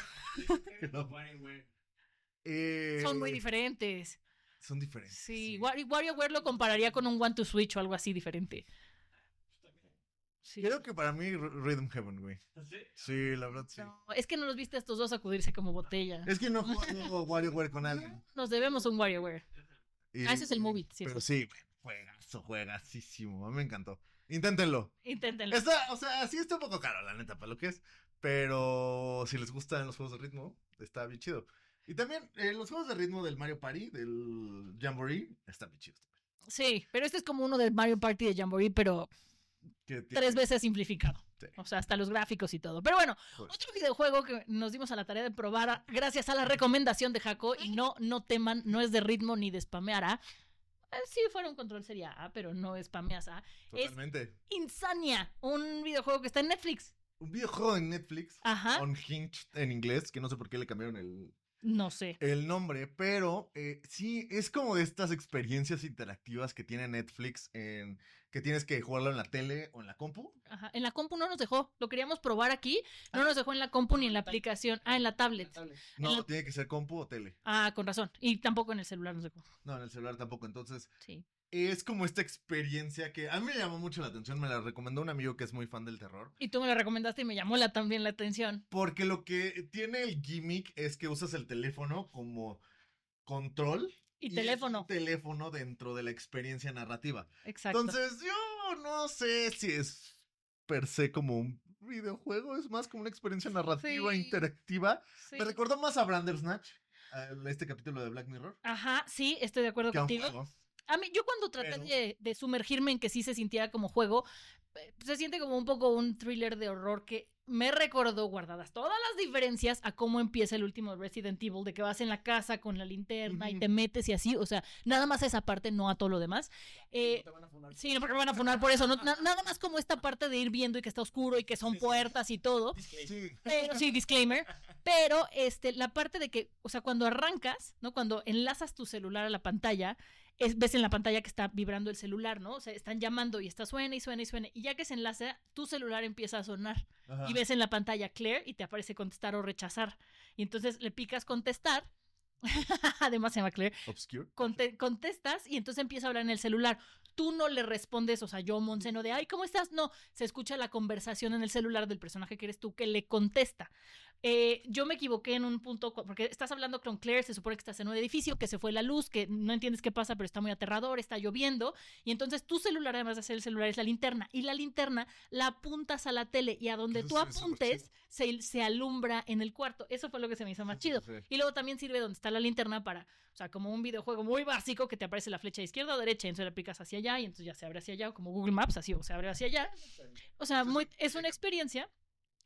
E: Eh,
C: Son muy diferentes.
E: Son diferentes.
C: Sí, Wario- WarioWare lo compararía con un One to Switch o algo así diferente. Sí.
E: Creo que para mí R- Rhythm Heaven, güey. Sí, la verdad sí.
C: No, es que no los viste a estos dos sacudirse como botella.
E: Es que no juego WarioWare con alguien.
C: Nos debemos un WarioWare.
E: Y-
C: Ah, ese es el movie, sí.
E: Pero sí, güey, juegazo, juegasísimo. A mí me encantó. Inténtenlo.
C: Inténtenlo.
E: Está, o sea, sí está un poco caro, la neta, para lo que es. Pero si les gustan los juegos de ritmo, está bien chido. Y también eh, los juegos de ritmo del Mario Party, del Jamboree, están bien chidos.
C: Sí, pero este es como uno del Mario Party de Jamboree, pero
E: Que tiene-
C: tres veces simplificado.
E: Sí.
C: O sea, hasta los gráficos y todo. Pero bueno,
E: Joder.
C: otro videojuego que nos dimos a la tarea de probar a- gracias a la recomendación de Jaco, y no, no teman, no es de ritmo ni de spamear A. Eh, Si fuera un control sería A, pero no spameas A. Es
E: Totalmente.
C: Insania, un videojuego que está en Netflix.
E: Un videojuego en Netflix,
C: Ajá,
E: Unhinged en inglés, que no sé por qué le cambiaron el,
C: no sé.
E: el nombre, pero eh, sí, es como de estas experiencias interactivas que tiene Netflix, en que tienes que jugarlo en la tele o en la compu.
C: Ajá, en la compu no nos dejó, lo queríamos probar aquí, no nos dejó en la compu ni en la aplicación, ah, en la tablet.
E: No,
C: En la-
E: tiene que ser compu o tele.
C: Ah, con razón, y tampoco en el celular nos dejó.
E: No, en el celular tampoco. Entonces,
C: Sí.
E: es como esta experiencia que a mí me llamó mucho la atención. Me la recomendó un amigo que es muy fan del terror.
C: Y tú me lo recomendaste y me llamó la, también la atención.
E: Porque lo que tiene el gimmick es que usas el teléfono como control.
C: Y,
E: es
C: teléfono,
E: un teléfono dentro de la experiencia narrativa.
C: exacto.
E: Entonces, yo no sé si es per se como un videojuego, es más como una experiencia narrativa
C: Sí.
E: interactiva.
C: Sí.
E: Me recordó más a Bandersnatch, a este capítulo de Black Mirror,
C: Ajá, sí, estoy de acuerdo
E: que a un
C: contigo.
E: juego.
C: A mí, yo cuando traté
E: Pero-
C: de, de sumergirme en que sí se sintiera como juego, eh, se siente como un poco un thriller de horror que me recordó, guardadas todas las diferencias, a cómo empieza el último Resident Evil, de que vas en la casa con la linterna y
E: Ujú.
C: te metes y así, o sea, nada más a esa parte, no a todo lo demás. Eh, sí, no porque me van a funar por eso, no, na- nada más como esta parte de ir viendo y que está oscuro y que son puertas y todo.
E: Sí.
C: Pero sí, disclaimer. Pero este, la parte de que, o sea, cuando arrancas, ¿no? Cuando enlazas tu celular a la pantalla, es, ves en la pantalla que está vibrando el celular, ¿no? O sea, están llamando y está suena y suena y suena. Y ya que se enlaza, tu celular empieza a sonar.
E: Ajá.
C: Y ves en la pantalla clear y te aparece contestar o rechazar. Y entonces le picas contestar. Además se llama clear.
E: Obscure.
C: Conte- contestas y entonces empieza a hablar en el celular. Tú no le respondes, o sea, yo, Monse, de, ay, ¿cómo estás? No, se escucha la conversación en el celular del personaje que eres tú que le contesta. Eh, yo me equivoqué en un punto, cu- porque estás hablando con Claire, se supone que estás en un edificio, que se fue la luz, que no entiendes qué pasa, pero está muy aterrador, está lloviendo, y entonces tu celular, además de ser el celular, es la linterna, y la linterna la apuntas a la tele, y a donde
E: Eso
C: tú
E: se ve súper
C: apuntes,
E: chido.
C: se, se alumbra en el cuarto. Eso fue lo que se me hizo más chido.
E: Sí, sí.
C: Y luego también sirve donde está la linterna para, o sea, como un videojuego muy básico que te aparece la flecha de izquierda o derecha, y entonces la picas hacia allá y entonces ya se abre hacia allá, o como Google Maps, así, o se abre hacia allá. O sea, muy, es una experiencia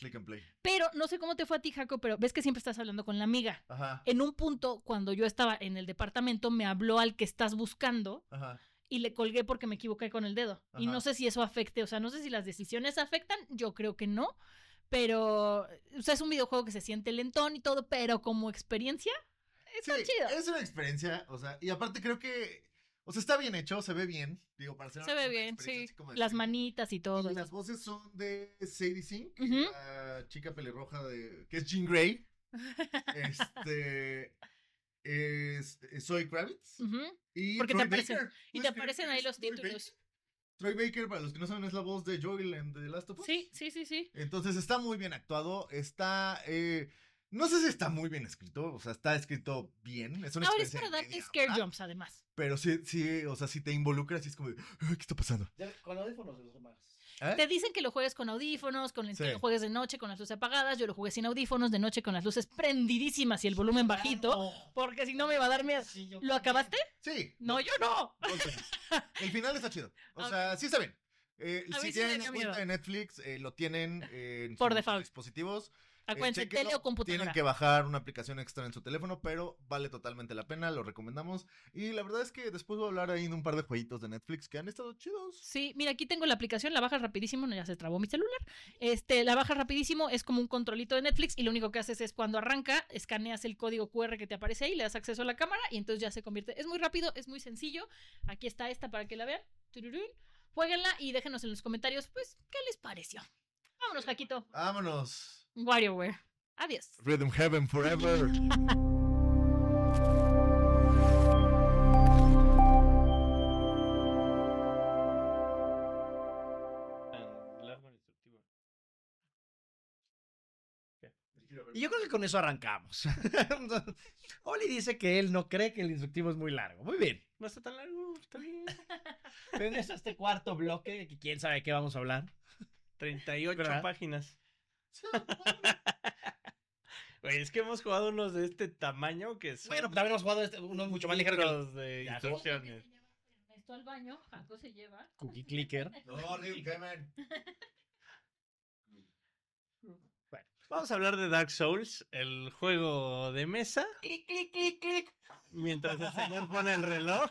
E: Flick and play.
C: Pero no sé cómo te fue a ti, Jaco, pero ves que siempre estás hablando con la amiga.
E: Ajá.
C: En un punto, cuando yo estaba en el departamento, me habló al que estás buscando
E: Ajá.
C: y le colgué porque me equivoqué con el dedo. Y
E: Ajá.
C: no sé si eso afecte, o sea, no sé si las decisiones afectan, yo creo que no. Pero, o sea, es un videojuego que se siente lentón y todo, pero como experiencia, está
E: Sí,
C: chido.
E: es una experiencia, o sea, y aparte creo que, o sea, está bien hecho, se ve bien, digo, para hacer
C: Se ve
E: una
C: bien,
E: experiencia
C: sí.
E: así como de
C: Las
E: streaming.
C: manitas y todo.
E: Y las voces son de Sadie Sink,
C: Ujú.
E: la chica pelirroja de, que es Jean Grey, este, es, es Zoe Kravitz,
C: Ujú.
E: y
C: Porque te
E: Troy
C: aparecen-
E: Baker.
C: Y
E: ¿Puedes
C: te
E: creer
C: aparecen
E: que
C: ahí
E: es
C: los
E: Troy
C: títulos.
E: Baker? Troy Baker, para los que no saben, es la voz de Joel en The Last of Us.
C: Sí, sí, sí, sí.
E: Entonces está muy bien actuado, está, eh, no sé si está muy bien escrito, o sea, está escrito bien, es una
C: Ahora es
E: experiencia
C: para darte
E: media
C: scare
E: rara,
C: jumps, además.
E: pero sí, sí, o sea, si te involucras, y es como, de, "Ay, ¿qué está pasando?
D: Con audífonos de los demás.
E: ¿Eh?
C: Te dicen que lo juegues con audífonos, con el-
E: Sí.
C: que lo juegues de noche con las luces apagadas. Yo lo jugué sin audífonos, de noche con las luces prendidísimas y el volumen bajito, porque si no me va a dar miedo.
D: Sí, yo
C: ¿Lo acabaste?
E: Sí.
C: No, yo no.
E: dos veces. El final está chido, o
C: Ok.
E: sea, sí está bien. Eh,
C: A mí
E: si
C: sí me
E: tienen
C: dio
E: cuenta
C: miedo.
E: de Netflix, eh, lo tienen eh, en
C: Por
E: sus
C: default.
E: dispositivos.
C: Acuérdense,
E: Eh, chéquenlo.
C: tele o computadora.
E: Tienen que bajar una aplicación extra en su teléfono, pero vale totalmente la pena, lo recomendamos. Y la verdad es que después voy a hablar ahí de un par de jueguitos de Netflix que han estado chidos.
C: Sí, mira, aquí tengo la aplicación, la bajas rapidísimo, no, ya se trabó mi celular. Este, la bajas rapidísimo, es como un controlito de Netflix y lo único que haces es cuando arranca, escaneas el código cu erre que te aparece ahí, le das acceso a la cámara y entonces ya se convierte. Es muy rápido, es muy sencillo. Aquí está esta para que la vean. Tururún. Jueguenla y déjenos en los comentarios, pues, ¿qué les pareció? Vámonos, Jaquito.
E: Vámonos.
C: WarioWare. Adiós.
E: Rhythm Heaven Forever.
B: El arma destructiva.
D: Y yo creo que con eso arrancamos. Oli dice que él no cree que el instructivo es muy largo. Muy bien.
B: No está tan largo, está bien.
D: Tenemos este cuarto bloque, que quién sabe de qué vamos a hablar.
B: treinta y ocho
D: ¿Verdad?
B: páginas. Güey, es que hemos jugado unos de este tamaño que son
D: Bueno, también hemos jugado este, uno mucho más ligero que el
B: libros de
D: Ya,
B: instrucciones.
C: Esto al baño, Jaco se lleva.
D: Cookie Clicker.
E: No, Rhythm Heaven.
B: Vamos a hablar de Dark Souls, el juego de mesa.
D: Clic, clic, clic, clic.
B: Mientras el señor pone el reloj.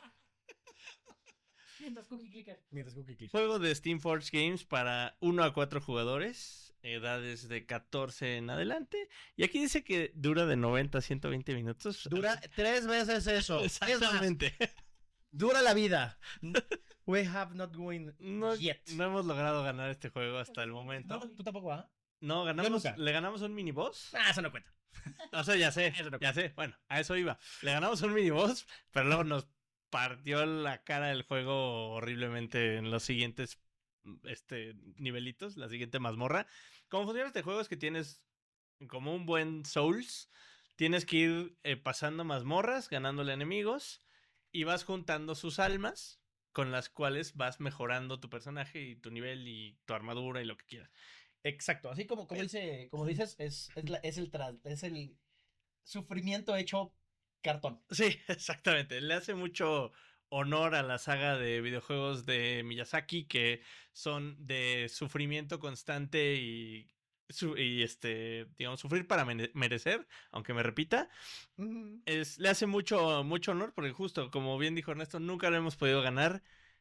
C: Mientras Cookie Clicker.
D: Mientras Cookie Clicker.
B: Juego de Steam Forge Games para uno a cuatro jugadores, edades de catorce en adelante. Y aquí dice que dura de noventa a ciento veinte minutos.
D: Dura tres veces eso. Es más,
B: Exactamente.
D: dura la vida. We have not going
B: No,
D: yet.
B: no hemos logrado ganar este juego hasta el momento.
D: No, tú tampoco, ¿ah?
B: No, ganamos,
D: nunca.
B: le ganamos un miniboss.
D: Ah, eso no cuenta.
B: O sea, ya sé,
D: Eso no
B: ya sé. Bueno, a eso iba. Le ganamos un miniboss, pero luego nos partió la cara del juego horriblemente en los siguientes este, nivelitos, la siguiente mazmorra. Cómo funciona este juego es que tienes como un buen Souls, tienes que ir eh, pasando mazmorras, ganándole enemigos y vas juntando sus almas con las cuales vas mejorando tu personaje y tu nivel y tu armadura y lo que quieras.
D: Exacto, así como, como, dice, como dices, es, es, la- es, el tras- es el sufrimiento hecho cartón.
B: Sí, exactamente. Le hace mucho honor a la saga de videojuegos de Miyazaki que son de sufrimiento constante y, su- y este, digamos, sufrir para mene- merecer, aunque me repita. Es, le hace mucho, mucho honor porque justo, como bien dijo Ernesto, nunca lo hemos podido ganar.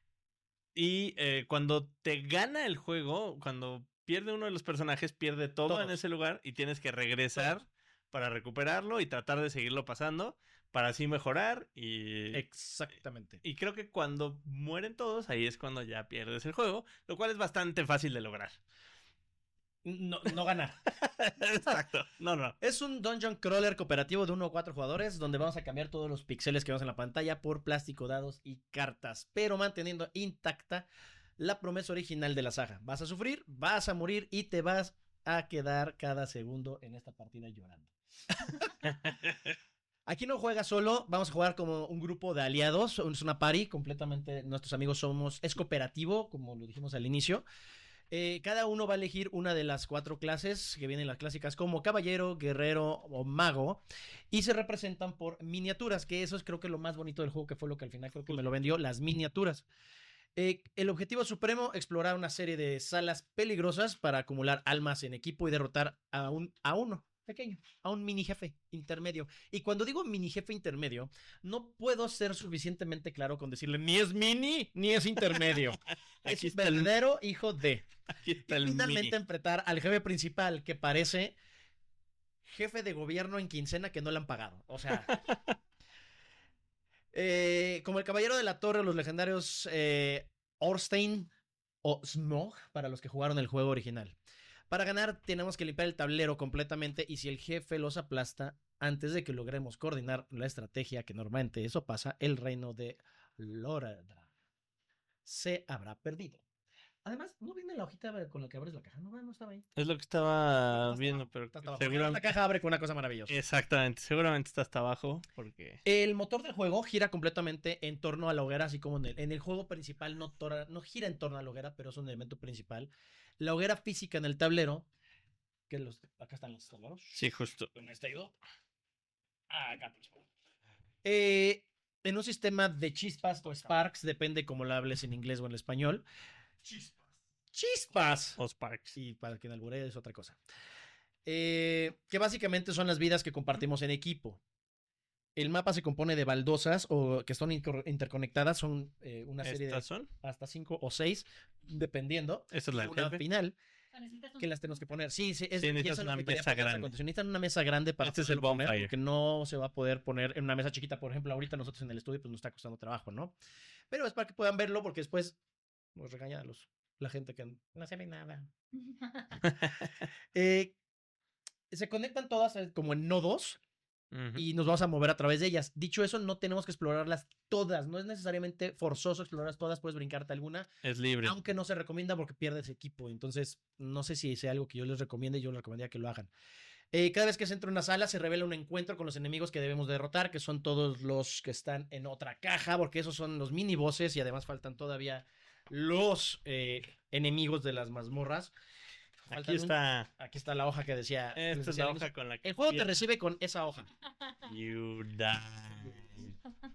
B: Y eh, cuando te gana el juego, cuando pierde uno de los personajes, pierde todo
D: Todos.
B: en ese lugar y tienes que regresar para recuperarlo y tratar de seguirlo pasando para así mejorar y...
D: Exactamente.
B: Y creo que cuando mueren todos, ahí es cuando ya pierdes el juego, lo cual es bastante fácil de lograr.
D: No, no ganar.
B: Exacto. No, no.
D: Es un dungeon crawler cooperativo de uno o cuatro jugadores donde vamos a cambiar todos los píxeles que vemos en la pantalla por plástico, dados y cartas, pero manteniendo intacta la promesa original de la saga. Vas a sufrir, vas a morir y te vas a quedar cada segundo en esta partida llorando. Aquí no juegas solo, vamos a jugar como un grupo de aliados, es una party, completamente nuestros amigos somos, es cooperativo, como lo dijimos al inicio. Eh, cada uno va a elegir una de las cuatro clases que vienen las clásicas como caballero, guerrero o mago y se representan por miniaturas, que eso es creo que lo más bonito del juego, que fue lo que al final creo que me lo vendió, las miniaturas. Eh, el objetivo supremo, explorar una serie de salas peligrosas para acumular almas en equipo y derrotar a, un, a uno pequeño, a un mini jefe intermedio. Y cuando digo mini jefe intermedio, no puedo ser suficientemente claro con decirle ni es mini ni es intermedio. Es un verdadero el... hijo de.
B: Aquí está el
D: y finalmente
B: mini.
D: enfrentar al jefe principal que parece jefe de gobierno en quincena que no le han pagado. O sea... Eh, como el Caballero de la Torre, los legendarios eh, Orstein o Smog, para los que jugaron el juego original. Para ganar tenemos que limpiar el tablero completamente y si el jefe los aplasta, antes de que logremos coordinar la estrategia, que normalmente eso pasa, el reino de Loreda se habrá perdido. Además, no viene la hojita con la que abres la caja, no, no estaba ahí.
B: Es lo que estaba viendo, pero
D: seguramente la caja abre con una cosa maravillosa.
B: Exactamente, seguramente está hasta abajo porque
D: el motor del juego gira completamente en torno a la hoguera, así como en el, en el juego principal no, tora, no gira en torno a la hoguera, pero es un elemento principal. La hoguera física en el tablero, que los acá están los tableros.
B: Sí, justo.
D: ¿Con este ayudo? Acá. Eh, en un sistema de chispas o sparks, depende cómo lo hables en inglés o en español. Chispas. Chispas.
B: O Sparks.
D: Y para quien alburee es otra cosa. Eh, que básicamente son las vidas que compartimos en equipo. El mapa se compone de baldosas o que son interconectadas. Son eh, una serie de
B: son?
D: hasta cinco o seis, dependiendo.
B: Esa es la
D: una
B: jefe.
D: final. Que las tenemos que poner. Sí, sí, es,
B: sí necesitas una mesa grande.
D: Necesitan una mesa grande para
B: este es el
D: poner,
B: bonfire.
D: porque no se va a poder poner en una mesa chiquita. Por ejemplo, ahorita nosotros en el estudio pues nos está costando trabajo, ¿no? Pero es para que puedan verlo porque después nos regaña a los, la gente que no se ve nada. eh, se conectan todas como en nodos. Uh-huh. Y nos vamos a mover a través de ellas. Dicho eso, no tenemos que explorarlas todas. No es necesariamente forzoso explorarlas todas. Puedes brincarte alguna.
B: Es libre.
D: Aunque no se recomienda porque pierdes equipo. Entonces, no sé si sea algo que yo les recomiende. Yo les recomendaría que lo hagan. Eh, cada vez que se entra en una sala, se revela un encuentro con los enemigos que debemos derrotar, que son todos los que están en otra caja, porque esos son los mini bosses y además faltan todavía los eh, enemigos de las mazmorras.
B: Aquí está.
D: Un, aquí está la hoja que decía.
B: Esta es la hoja con la que.
D: El juego te recibe con esa hoja.
B: You die.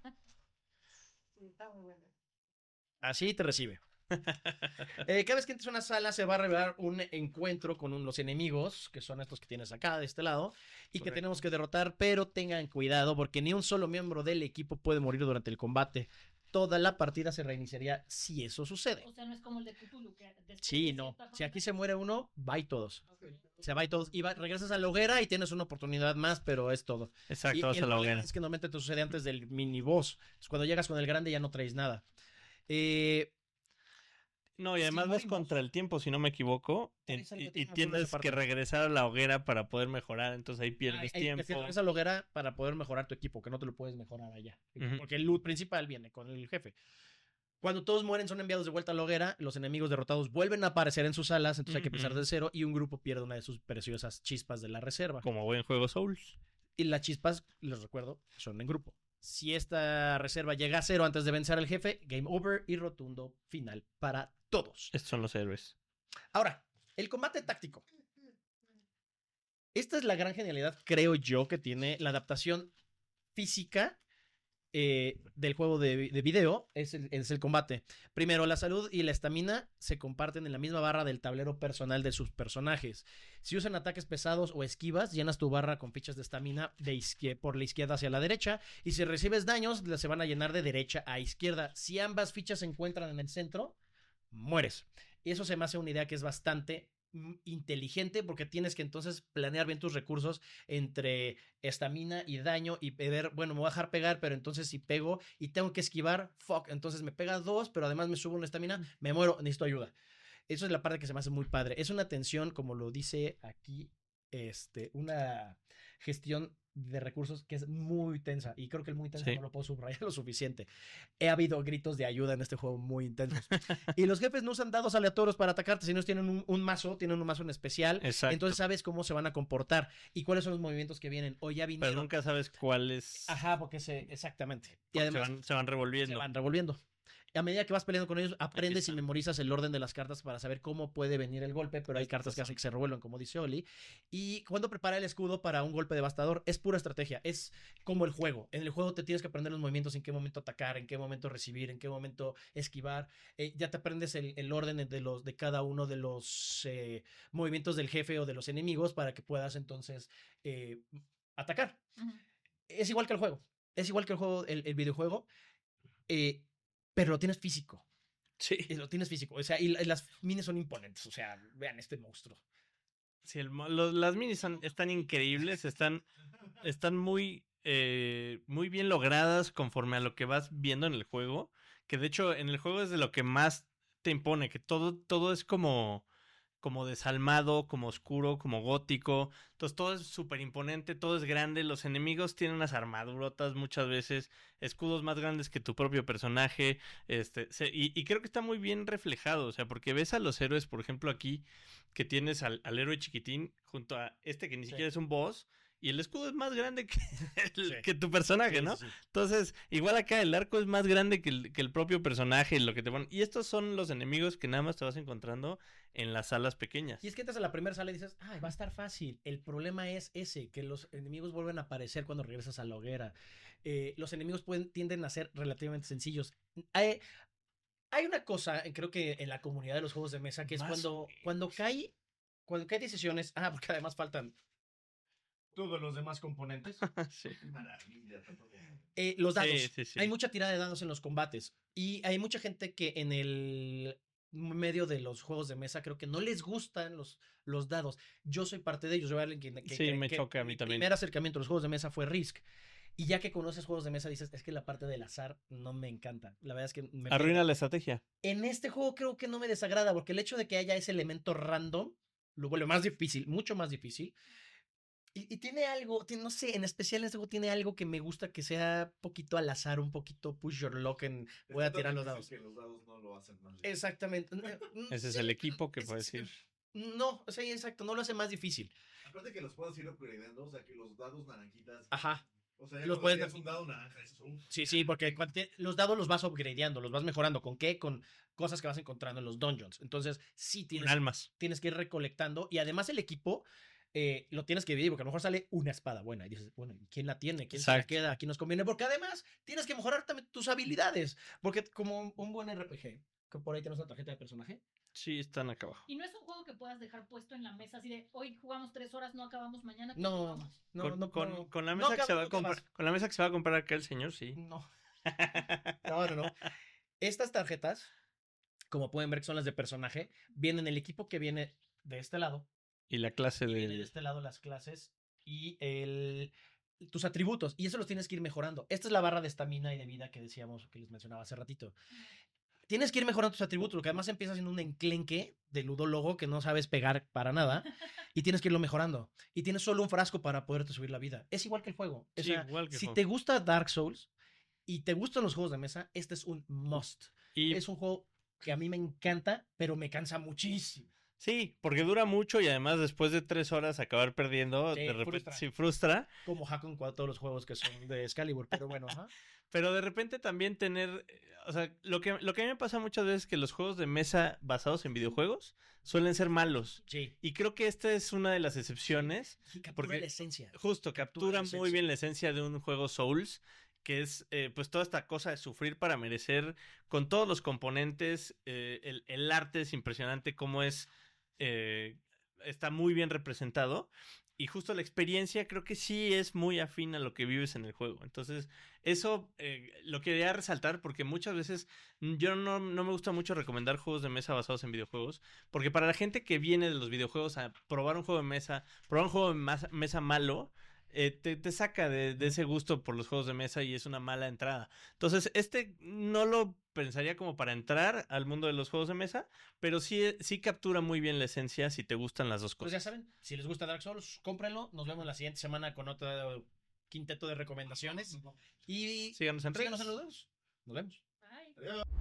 D: Así te recibe. eh, cada vez que entres a una sala se va a revelar un encuentro con un, los enemigos, que son estos que tienes acá de este lado, y Correcto. Que tenemos que derrotar, pero tengan cuidado porque ni un solo miembro del equipo puede morir durante el combate. Toda la partida se reiniciaría si eso sucede.
C: O sea, no es como el de Cthulhu. Que
D: sí, no. Si aquí se muere uno, va y todos. Okay. Se va y todos. Y va, regresas a la hoguera y tienes una oportunidad más, pero es todo.
B: Exacto,
D: y,
B: vas
D: y
B: a la hoguera.
D: Es que normalmente te sucede antes del mini boss. Entonces, cuando llegas con el grande ya no traes nada. Eh...
B: No, y además sí, vas contra el tiempo, si no me equivoco, en, y, y tienes que regresar a la hoguera para poder mejorar, entonces ahí pierdes
D: Ay,
B: tiempo.
D: Regresas a la hoguera para poder mejorar tu equipo, que no te lo puedes mejorar allá. Uh-huh. Porque el loot principal viene con el jefe. Cuando todos mueren, son enviados de vuelta a la hoguera, los enemigos derrotados vuelven a aparecer en sus alas, entonces uh-huh. hay que empezar de cero y un grupo pierde una de sus preciosas chispas de la reserva.
B: Como buen juego Souls.
D: Y las chispas, les recuerdo, son en grupo. Si esta reserva llega a cero antes de vencer al jefe, game over y rotundo final para todos.
B: Estos son los héroes.
D: Ahora, el combate táctico. Esta es la gran genialidad, creo yo, que tiene la adaptación física eh, del juego de, de video, es el, es el combate. Primero, la salud y la estamina se comparten en la misma barra del tablero personal de sus personajes. Si usan ataques pesados o esquivas, llenas tu barra con fichas de estamina izquier- por la izquierda hacia la derecha, y si recibes daños, se van a llenar de derecha a izquierda. Si ambas fichas se encuentran en el centro, mueres. Y eso se me hace una idea que es bastante inteligente porque tienes que entonces planear bien tus recursos entre estamina y daño y ver, bueno, me voy a dejar pegar, pero entonces si pego y tengo que esquivar, fuck, entonces me pega dos, pero además me subo una estamina, me muero, necesito ayuda. Eso es la parte que se me hace muy padre. Es una tensión, como lo dice aquí, este, una gestión de recursos que es muy tensa, y creo que el muy tenso sí. no lo puedo subrayar lo suficiente. He habido gritos de ayuda en este juego muy intensos. Y los jefes no usan dados aleatorios para atacarte, sino tienen un, un mazo, tienen un mazo en especial.
B: Exacto.
D: Entonces sabes cómo se van a comportar y cuáles son los movimientos que vienen o ya vinieron.
B: Pero nunca sabes cuáles.
D: Ajá, porque se, exactamente. Y
B: porque
D: además
B: se van, se van revolviendo.
D: Se van revolviendo. a medida que vas peleando con ellos, aprendes
B: está.
D: y memorizas el orden de las cartas para saber cómo puede venir el golpe, pero hay
B: Estas
D: cartas que
B: son.
D: hacen que se revuelvan, como dice Oli. Y cuando prepara el escudo para un golpe devastador, es pura estrategia, es como el juego. En el juego te tienes que aprender los movimientos, en qué momento atacar, en qué momento recibir, en qué momento esquivar. Eh, ya te aprendes el, el orden de, los, de cada uno de los eh, movimientos del jefe o de los enemigos para que puedas entonces eh, atacar.
C: Ujú.
D: Es igual que el juego. Es igual que el juego, el, el videojuego, eh, pero lo tienes físico.
B: Sí.
D: Y lo tienes físico. O sea, y, la- y las minis son imponentes. O sea, vean este monstruo.
B: Sí, el mo- los- las minis son, están increíbles, están, están muy, eh, muy bien logradas conforme a lo que vas viendo en el juego. Que de hecho en el juego es de lo que más te impone, que todo, todo es como, como desalmado, como oscuro, como gótico. Entonces todo es súper imponente, todo es grande. Los enemigos tienen unas armadurotas muchas veces, escudos más grandes que tu propio personaje. Este, se- y, y creo que está muy bien reflejado, o sea, porque ves a los héroes, por ejemplo, aquí, que tienes al, al héroe chiquitín junto a este que ni
D: Sí.
B: siquiera es un boss. Y el escudo es más grande que, el-
D: Sí.
B: que tu personaje,
D: Sí,
B: ¿no?
D: sí, sí.
B: Entonces, igual acá el arco es más grande que el, que el propio personaje, lo que te ponen. Y estos son los enemigos que nada más te vas encontrando en las salas pequeñas.
D: Y es que entras a la primera sala y dices, ay, va a estar fácil. El problema es ese, que los enemigos vuelven a aparecer cuando regresas a la hoguera. Eh, los enemigos pueden, tienden a ser relativamente sencillos. Hay, hay una cosa, eh, creo que en la comunidad de los juegos de mesa, que es
B: Más
D: cuando,
B: o menos.
D: cuando cae, cuando cae decisiones, ah, porque además faltan todos los demás componentes.
B: Sí.
E: Maravilla.
D: Eh, los dados.
B: Sí, sí, sí.
D: Hay mucha tirada de dados en los combates. Y hay mucha gente que en el medio de los juegos de mesa creo que no les gustan los, los dados. Yo soy parte de ellos. Yo alguien que, que-
B: Sí,
D: que-
B: me
D: que
B: choca a mí
D: mi
B: también.
D: primer acercamiento a los juegos de mesa fue Risk. Y ya que conoces juegos de mesa, dices, es que la parte del azar no me encanta. La verdad es que me
B: Arruina la estrategia.
D: en este juego creo que no me desagrada, porque el hecho de que haya ese elemento random lo vuelve más difícil, mucho más difícil. Y, y tiene algo, tiene- no sé, en especial en este juego tiene algo que me gusta que sea poquito al azar, un poquito push your luck en voy a tirar los dados.
E: Que los dados no lo hacen más difícil.
D: Exactamente. Mm,
B: Ese es
D: sí,
B: el equipo que
D: es-
B: puede
D: es-
B: decir.
D: No, o sea, exacto, no lo hace más difícil.
E: Aparte que los puedes ir upgradeando, o sea, que los dados naranjitas.
D: Ajá.
E: O sea, ya
D: Los
E: cuando
D: puedes-
E: tienes un dado naranja, eso es un...
D: Sí, sí, porque cuando te- los dados los vas upgradeando, los vas mejorando. ¿Con qué? Con cosas que vas encontrando en los dungeons. Entonces, sí
B: Con
D: tienes
B: almas.
D: tienes que ir recolectando y además el equipo eh, lo tienes que dividir porque a lo mejor sale una espada buena y dices, bueno, ¿y quién la tiene? ¿Quién se la
B: Exacto.
D: queda? ¿A quién nos conviene? Porque además tienes que mejorar también tus habilidades porque como un, un buen R P G, que por ahí tienes una tarjeta de personaje.
B: Sí, están acá abajo.
C: Y no es un juego que puedas dejar puesto en la mesa así de hoy jugamos tres horas, no acabamos mañana.
D: No,
C: continuamos".
D: no,
B: con,
D: no,
B: con-
D: no,
B: con la
D: no
B: mesa que se va a
D: acabas, no
B: comprar,
D: acabas.
B: con la mesa que se va a comprar acá el señor, sí.
D: No. No, no, no. Estas tarjetas, como pueden ver que son las de personaje, vienen el equipo que viene de este lado.
B: Y la clase
D: Y viene de
B: de...
D: este lado las clases y el, tus atributos. Y eso los tienes que ir mejorando. Esta es la barra de estamina y de vida que decíamos, que les mencionaba hace ratito. Tienes que ir mejorando tus atributos, porque además empieza siendo un enclenque de ludólogo que no sabes pegar para nada. Y tienes que irlo mejorando. Y tienes solo un frasco para poderte subir la vida. Es igual que el juego. O
B: Sí,
D: sea,
B: igual que el
D: si
B: juego.
D: te gusta Dark Souls y te gustan los juegos de mesa, este es un must.
B: Y
D: Es un juego que a mí me encanta, pero me cansa muchísimo.
B: sí, porque dura mucho y además después de tres horas acabar perdiendo,
D: Sí,
B: de repente
D: frustra.
B: sí frustra.
D: Como Hakon con todos los juegos que son de Excalibur. Pero bueno, ajá.
B: Pero de repente también tener, eh, o sea, lo que, lo que a mí me pasa muchas veces es que los juegos de mesa basados en videojuegos suelen ser malos.
D: Sí.
B: Y creo que esta es una de las excepciones.
D: Sí, captura
B: Porque-
D: la esencia.
B: Justo,
D: Captura
B: captura
D: la
B: muy
D: esencia.
B: bien la esencia de un juego Souls, que es eh, pues toda esta cosa de sufrir para merecer, con todos los componentes, eh, el, el arte es impresionante, cómo es, eh, está muy bien representado. Y justo la experiencia creo que sí es muy afín a lo que vives en el juego. Entonces, eso eh, lo quería resaltar porque muchas veces mm, yo no, no me gusta mucho recomendar juegos de mesa basados en videojuegos. Porque para la gente que viene de los videojuegos a probar un juego de mesa, probar un juego de mas- mesa malo, eh, te, te saca de, de ese gusto por los juegos de mesa y es una mala entrada. Entonces, este no lo pensaría como para entrar al mundo de los juegos de mesa, pero sí, sí captura muy bien la esencia si te gustan las dos
D: Pues ya
B: cosas.
D: saben, si les gusta Dark Souls, cómprenlo. Nos vemos la siguiente semana con otro quinteto de recomendaciones. Y
B: Síganos en redes.
D: síganos en los dedos. Nos vemos.
C: Bye.
E: Adiós.